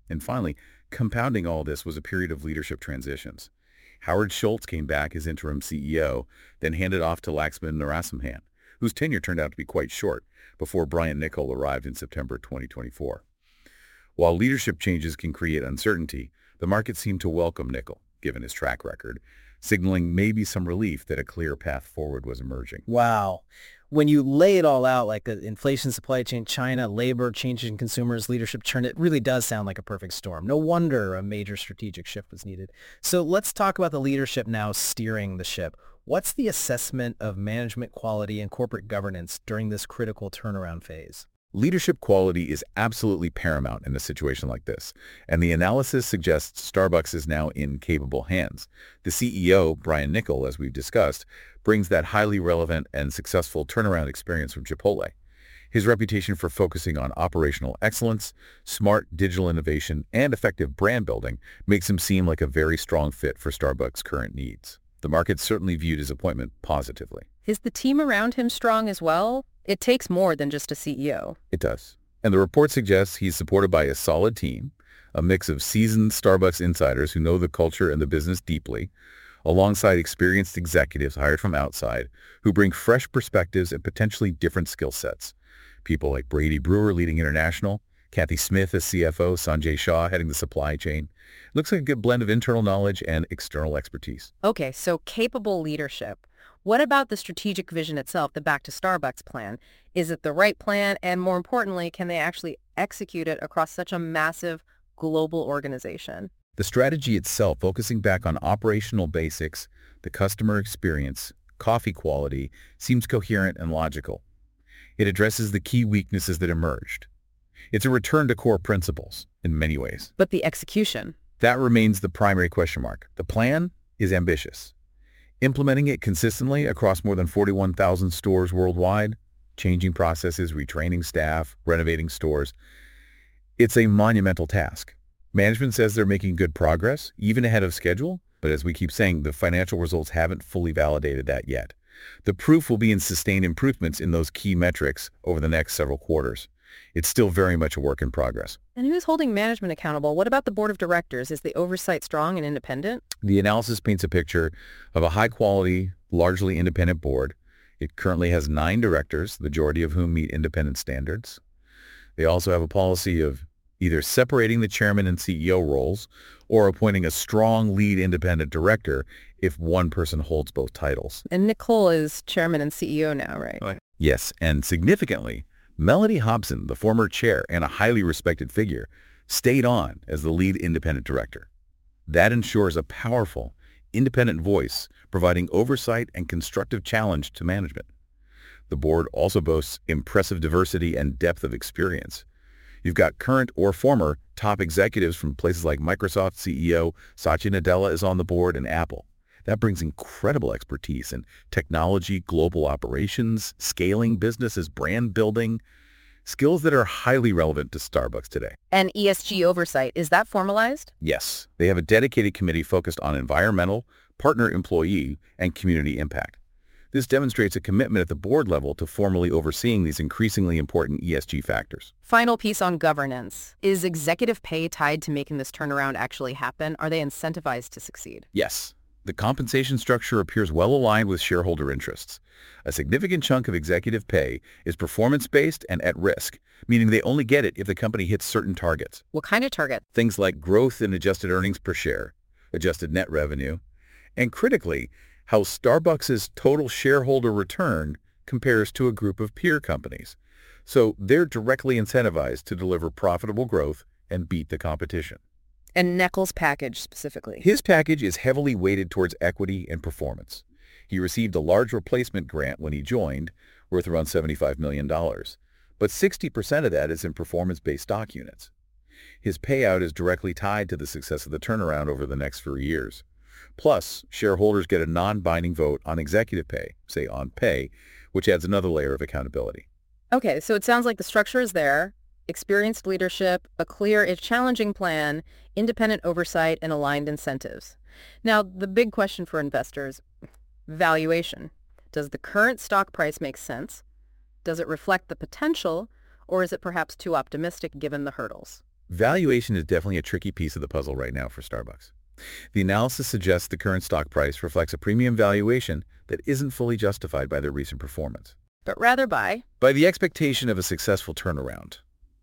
And finally, compounding all this was a period of leadership transitions. Howard Schultz came back as interim C E O, then handed off to Laxman Narasimhan, whose tenure turned out to be quite short, before Brian Niccol arrived in September twenty twenty-four. While leadership changes can create uncertainty, the market seemed to welcome Niccol, given his track record, signaling maybe some relief that a clear path forward was emerging. Wow. When you lay it all out, like the inflation, supply chain, China, labor, changes in consumers, leadership churn, it really does sound like a perfect storm. No wonder a major strategic shift was needed. So let's talk about the leadership now steering the ship. What's the assessment of management quality and corporate governance during this critical turnaround phase? Leadership quality is absolutely paramount in a situation like this, and the analysis suggests Starbucks is now in capable hands. The C E O, Brian Niccol, as we've discussed, brings that highly relevant and successful turnaround experience from Chipotle. His reputation for focusing on operational excellence, smart digital innovation, and effective brand building makes him seem like a very strong fit for Starbucks' current needs. The market certainly viewed his appointment positively. Is the team around him strong as well? It takes more than just a C E O. It does. And the report suggests he's supported by a solid team, a mix of seasoned Starbucks insiders who know the culture and the business deeply, alongside experienced executives hired from outside who bring fresh perspectives and potentially different skill sets. People like Brady Brewer leading international, Kathy Smith as C F O, Sanjay Shah heading the supply chain. Looks like a good blend of internal knowledge and external expertise. Okay, so capable leadership. What about the strategic vision itself, the Back to Starbucks plan? Is it the right plan? And more importantly, can they actually execute it across such a massive global organization? The strategy itself, focusing back on operational basics, the customer experience, coffee quality, seems coherent and logical. It addresses the key weaknesses that emerged. It's a return to core principles in many ways. But the execution? That remains the primary question mark. The plan is ambitious. Implementing it consistently across more than forty-one thousand stores worldwide, changing processes, retraining staff, renovating stores. It's a monumental task. Management says they're making good progress, even ahead of schedule, but as we keep saying, the financial results haven't fully validated that yet. The proof will be in sustained improvements in those key metrics over the next several quarters. It's still very much a work in progress. And who's holding management accountable? What about the board of directors? Is the oversight strong and independent? The analysis paints a picture of a high-quality, largely independent board. It currently has nine directors, the majority of whom meet independent standards. They also have a policy of either separating the chairman and C E O roles or appointing a strong lead independent director if one person holds both titles. And Niccol is chairman and C E O now, right? Right. Yes, and significantly, Melody Hobson, the former chair and a highly respected figure, stayed on as the lead independent director. That ensures a powerful, independent voice, providing oversight and constructive challenge to management. The board also boasts impressive diversity and depth of experience. You've got current or former top executives from places like Microsoft C E O Satya Nadella is on the board, and Apple. That brings incredible expertise in technology, global operations, scaling businesses, brand building, skills that are highly relevant to Starbucks today. And E S G oversight, is that formalized? Yes, they have a dedicated committee focused on environmental, partner employee, and community impact. This demonstrates a commitment at the board level to formally overseeing these increasingly important E S G factors. Final piece on governance. Is executive pay tied to making this turnaround actually happen? Are they incentivized to succeed? Yes. The compensation structure appears well aligned with shareholder interests. A significant chunk of executive pay is performance-based and at risk, meaning they only get it if the company hits certain targets. What kind of target? Things like growth in adjusted earnings per share, adjusted net revenue, and critically, how Starbucks' total shareholder return compares to a group of peer companies. So they're directly incentivized to deliver profitable growth and beat the competition. And Niccol's package specifically? His package is heavily weighted towards equity and performance. He received a large replacement grant when he joined, worth around seventy-five million dollars, but sixty percent of that is in performance-based stock units. His payout is directly tied to the success of the turnaround over the next few years. Plus, shareholders get a non-binding vote on executive pay, say on pay, which adds another layer of accountability. Okay, so it sounds like the structure is there. Experienced leadership, a clear if challenging plan, independent oversight, and aligned incentives. Now, the big question for investors, valuation. Does the current stock price make sense? Does it reflect the potential, or is it perhaps too optimistic given the hurdles? Valuation is definitely a tricky piece of the puzzle right now for Starbucks. The analysis suggests the current stock price reflects a premium valuation that isn't fully justified by their recent performance, But rather by, by the expectation of a successful turnaround.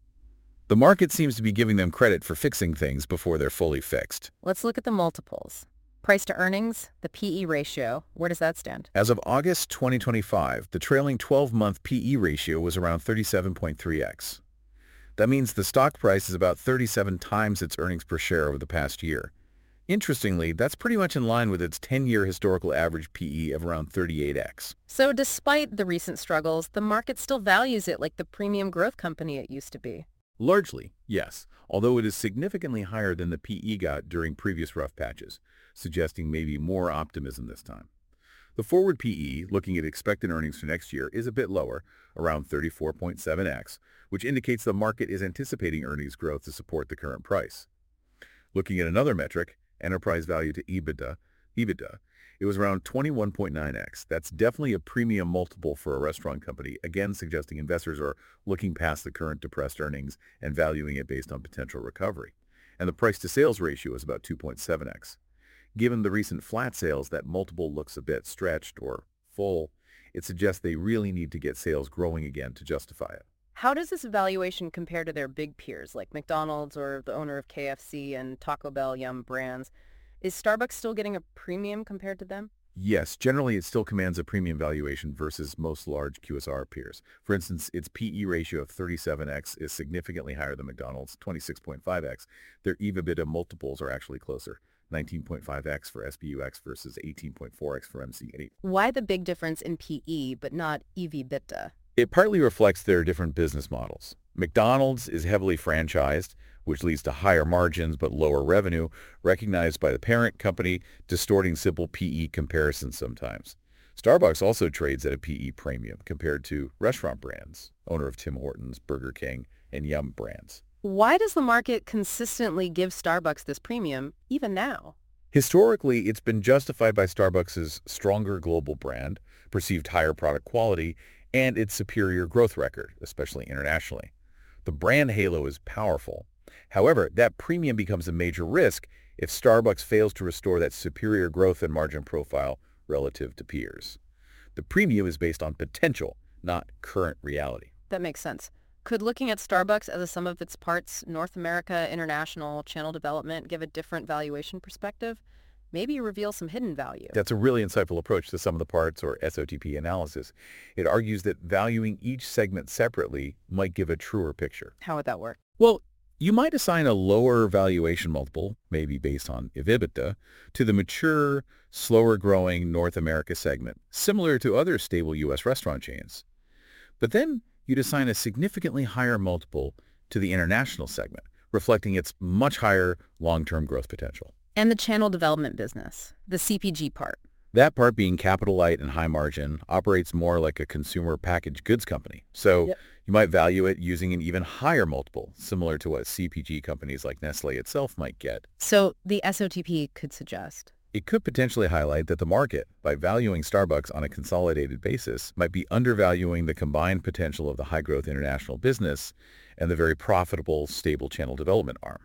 The market seems to be giving them credit for fixing things before they're fully fixed. let's look at the multiples. Price to earnings, the P E ratio, where does that stand? As of August twenty twenty-five, the trailing twelve-month P E ratio was around thirty-seven point three x. That means the stock price is about thirty-seven times its earnings per share over the past year. Interestingly, that's pretty much in line with its ten-year historical average P E of around thirty-eight x. So despite the recent struggles, the market still values it like the premium growth company it used to be. Largely, yes, although it is significantly higher than the P E got during previous rough patches, suggesting maybe more optimism this time. The forward P E, looking at expected earnings for next year, is a bit lower, around thirty-four point seven x, which indicates the market is anticipating earnings growth to support the current price. Looking at another metric, enterprise value to EBITDA, EBITDA, it was around twenty-one point nine x. That's definitely a premium multiple for a restaurant company, again suggesting investors are looking past the current depressed earnings and valuing it based on potential recovery. And the price-to-sales ratio is about two point seven x. Given the recent flat sales, that multiple looks a bit stretched or full. It suggests they really need to get sales growing again to justify it. How does this valuation compare to their big peers like McDonald's or the owner of K F C and Taco Bell, Yum Brands? Is Starbucks still getting a premium compared to them? Yes, generally it still commands a premium valuation versus most large Q S R peers. For instance, its P E ratio of thirty-seven x is significantly higher than McDonald's, twenty-six point five x. Their EBITDA multiples are actually closer, nineteen point five x for S B U X versus eighteen point four x for M C eight. Why the big difference in P E but not E V/EBITDA? It partly reflects their different business models. McDonald's is heavily franchised, which leads to higher margins but lower revenue, recognized by the parent company, distorting simple P E comparisons sometimes. Starbucks also trades at a P E premium compared to restaurant brands, owner of Tim Hortons, Burger King, and Yum Brands. Why does the market consistently give Starbucks this premium, even now? Historically, it's been justified by Starbucks' stronger global brand, perceived higher product quality, and its superior growth record, especially internationally. The brand halo is powerful. However, that premium becomes a major risk if Starbucks fails to restore that superior growth and margin profile relative to peers. The premium is based on potential, not current reality. That makes sense. Could looking at Starbucks as a sum of its parts, North America, international, channel development, give a different valuation perspective? Maybe reveal some hidden value. That's a really insightful approach to sum of the parts or S O T P analysis. It argues that valuing each segment separately might give a truer picture. How would that work? Well, you might assign a lower valuation multiple, maybe based on EBITDA, to the mature, slower-growing North America segment, similar to other stable U S restaurant chains. But then you'd assign a significantly higher multiple to the international segment, reflecting its much higher long-term growth potential. And the channel development business, the C P G part. That part, being capital light and high margin, operates more like a consumer packaged goods company. So Yep. you might value it using an even higher multiple, similar to what C P G companies like Nestle itself might get. So the S O T P could suggest. It could potentially highlight that the market, by valuing Starbucks on a consolidated basis, might be undervaluing the combined potential of the high-growth international business and the very profitable, stable channel development arm.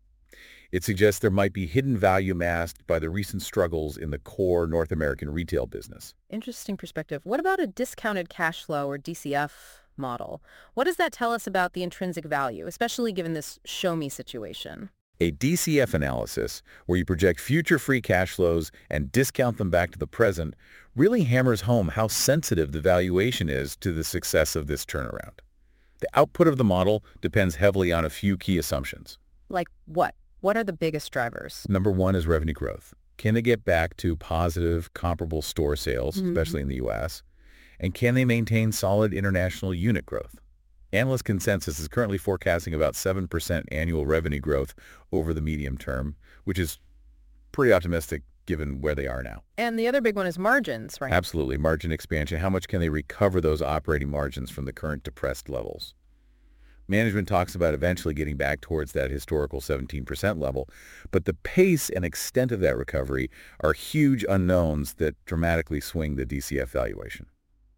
It suggests there might be hidden value masked by the recent struggles in the core North American retail business. Interesting perspective. What about a discounted cash flow or D C F model? What does that tell us about the intrinsic value, especially given this show-me situation? A D C F analysis, where you project future free cash flows and discount them back to the present, really hammers home how sensitive the valuation is to the success of this turnaround. The output of the model depends heavily on a few key assumptions. Like what? What are the biggest drivers? Number one is revenue growth. Can they get back to positive comparable store sales, Mhm. especially in the U S? And can they maintain solid international unit growth? Analyst consensus is currently forecasting about seven percent annual revenue growth over the medium term, which is pretty optimistic given where they are now. And the other big one is margins, right? Absolutely. Margin expansion. How much can they recover those operating margins from the current depressed levels? Management talks about eventually getting back towards that historical seventeen percent level, but the pace and extent of that recovery are huge unknowns that dramatically swing the D C F valuation.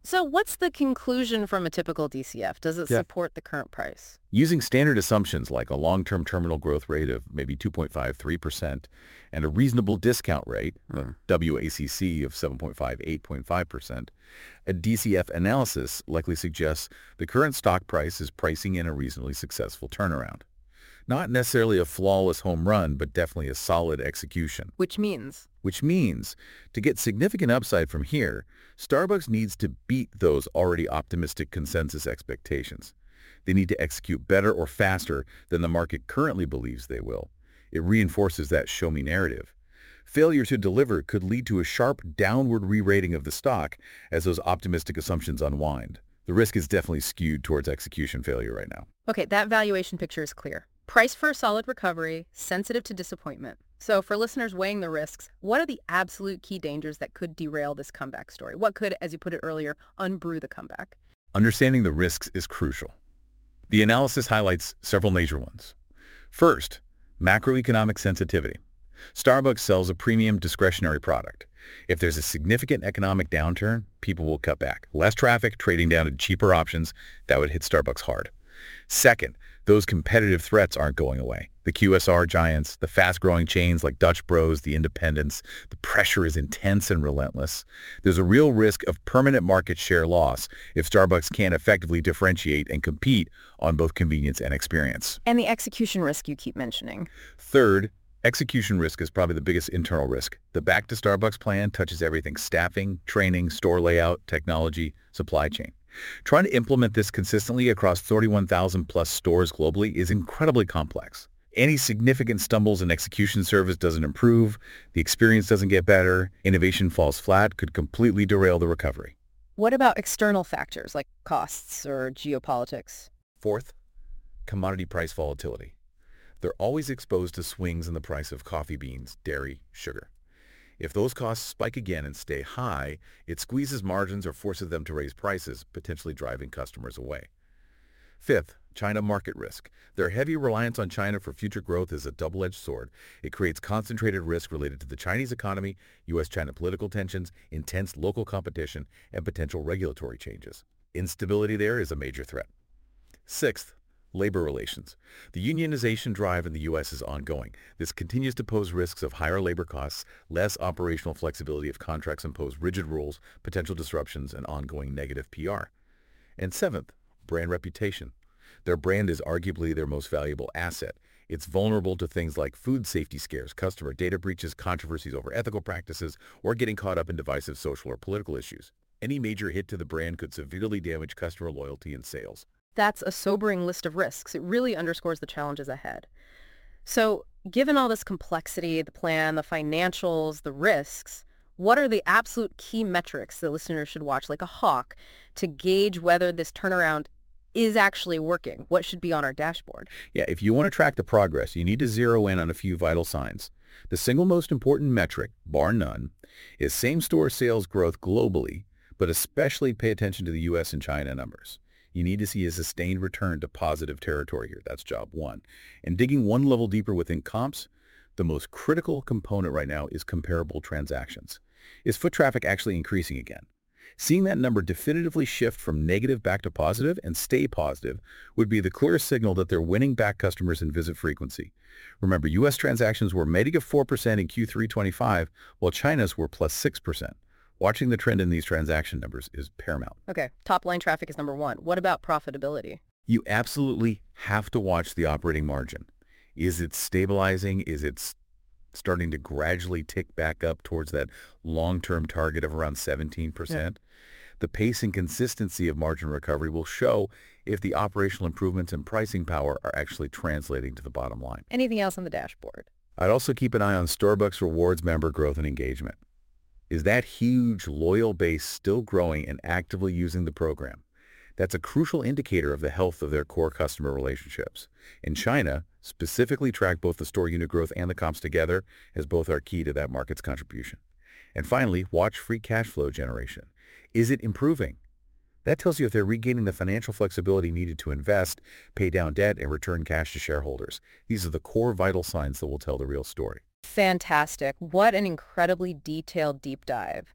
So what's the conclusion from a typical D C F? Does it Yeah. support the current price? Using standard assumptions like a long-term terminal growth rate of maybe two point five three percent and a reasonable discount rate, the W A C C of seven point five to eight point five percent, a D C F analysis likely suggests the current stock price is pricing in a reasonably successful turnaround. Not necessarily a flawless home run, but definitely a solid execution. Which means? Which means, to get significant upside from here, Starbucks needs to beat those already optimistic consensus expectations. They need to execute better or faster than the market currently believes they will. It reinforces that show me narrative. Failure to deliver could lead to a sharp downward re-rating of the stock as those optimistic assumptions unwind. The risk is definitely skewed towards execution failure right now. Okay, that valuation picture is clear. Price for a solid recovery, sensitive to disappointment. So for listeners weighing the risks, what are the absolute key dangers that could derail this comeback story? What could, as you put it earlier, unbrew the comeback? Understanding the risks is crucial. The analysis highlights several major ones. First, macroeconomic sensitivity. Starbucks sells a premium discretionary product. If there's a significant economic downturn, people will cut back. Less traffic, trading down to cheaper options, that would hit Starbucks hard. Second, those competitive threats aren't going away. The Q S R giants, the fast-growing chains like Dutch Bros, the independents, the pressure is intense and relentless. There's a real risk of permanent market share loss if Starbucks can't effectively differentiate and compete on both convenience and experience. And the execution risk you keep mentioning. Third, execution risk is probably the biggest internal risk. The Back to Starbucks plan touches everything: staffing, training, store layout, technology, supply chain. Trying to implement this consistently across thirty-one thousand plus stores globally is incredibly complex. Any significant stumbles in execution service doesn't improve, the experience doesn't get better, innovation falls flat, could completely derail the recovery. What about external factors like costs or geopolitics? Fourth, commodity price volatility. They're always exposed to swings in the price of coffee beans, dairy, sugar. If those costs spike again and stay high, it squeezes margins or forces them to raise prices, potentially driving customers away. Fifth, China market risk. Their heavy reliance on China for future growth is a double-edged sword. It creates concentrated risk related to the Chinese economy, U S China political tensions, intense local competition, and potential regulatory changes. Instability there is a major threat. Sixth, labor relations. The unionization drive in the U S is ongoing. This continues to pose risks of higher labor costs, less operational flexibility if contracts impose rigid rules, potential disruptions, and ongoing negative P R. And seventh, brand reputation. Their brand is arguably their most valuable asset. It's vulnerable to things like food safety scares, customer data breaches, controversies over ethical practices, or getting caught up in divisive social or political issues. Any major hit to the brand could severely damage customer loyalty and sales. That's a sobering list of risks. It really underscores the challenges ahead. So, given all this complexity, the plan, the financials, the risks, what are the absolute key metrics that listeners should watch like a hawk to gauge whether this turnaround is actually working? What should be on our dashboard? Yeah, if you want to track the progress, you need to zero in on a few vital signs. The single most important metric, bar none, is same-store sales growth globally, but especially pay attention to the U S and China numbers. You need to see a sustained return to positive territory here. That's job one. And digging one level deeper within comps, the most critical component right now is comparable transactions. Is foot traffic actually increasing again? Seeing that number definitively shift from negative back to positive and stay positive would be the clear signal that they're winning back customers in visit frequency. Remember, U S transactions were negative four percent in Q three twenty-five, while China's were plus six percent. Watching the trend in these transaction numbers is paramount. Okay, top-line traffic is number one. What about profitability? You absolutely have to watch the operating margin. Is it stabilizing? Is it starting to gradually tick back up towards that long-term target of around seventeen percent? Yeah. The pace and consistency of margin recovery will show if the operational improvements and pricing power are actually translating to the bottom line. Anything else on the dashboard? I'd also keep an eye on Starbucks Rewards member growth and engagement. Is that huge, loyal base still growing and actively using the program? That's a crucial indicator of the health of their core customer relationships. In China, specifically track both the store unit growth and the comps together, as both are key to that market's contribution. And finally, watch free cash flow generation. Is it improving? That tells you if they're regaining the financial flexibility needed to invest, pay down debt, and return cash to shareholders. These are the core vital signs that will tell the real story. Fantastic. What an incredibly detailed deep dive.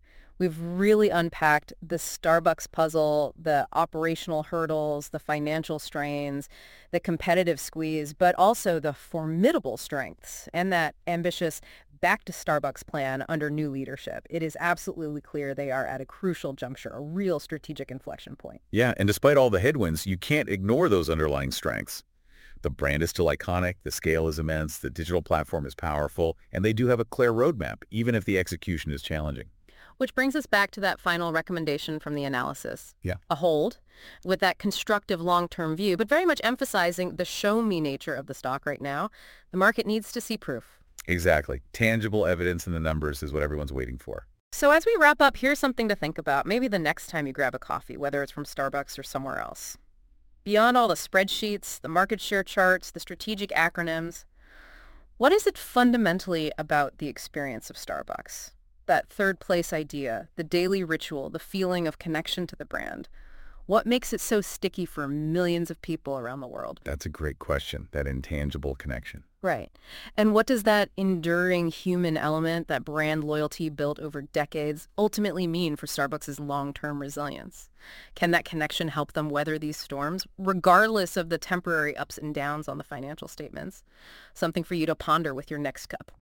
We've really unpacked the Starbucks puzzle, the operational hurdles, the financial strains, the competitive squeeze, but also the formidable strengths and that ambitious back to Starbucks plan under new leadership. It is absolutely clear they are at a crucial juncture, a real strategic inflection point. Yeah, and despite all the headwinds, you can't ignore those underlying strengths. The brand is still iconic, the scale is immense, the digital platform is powerful, and they do have a clear roadmap, even if the execution is challenging. Which brings us back to that final recommendation from the analysis. Yeah. A hold, with that constructive long-term view, but very much emphasizing the show-me nature of the stock right now. The market needs to see proof. Exactly. Tangible evidence in the numbers is what everyone's waiting for. So as we wrap up, here's something to think about, maybe the next time you grab a coffee, whether it's from Starbucks or somewhere else. Beyond all the spreadsheets, the market share charts, the strategic acronyms, what is it fundamentally about the experience of Starbucks? That third place idea, the daily ritual, the feeling of connection to the brand. What makes it so sticky for millions of people around the world? That's a great question, that intangible connection. Right. And what does that enduring human element, that brand loyalty built over decades, ultimately mean for Starbucks' long-term resilience? Can that connection help them weather these storms, regardless of the temporary ups and downs on the financial statements? Something for you to ponder with your next cup.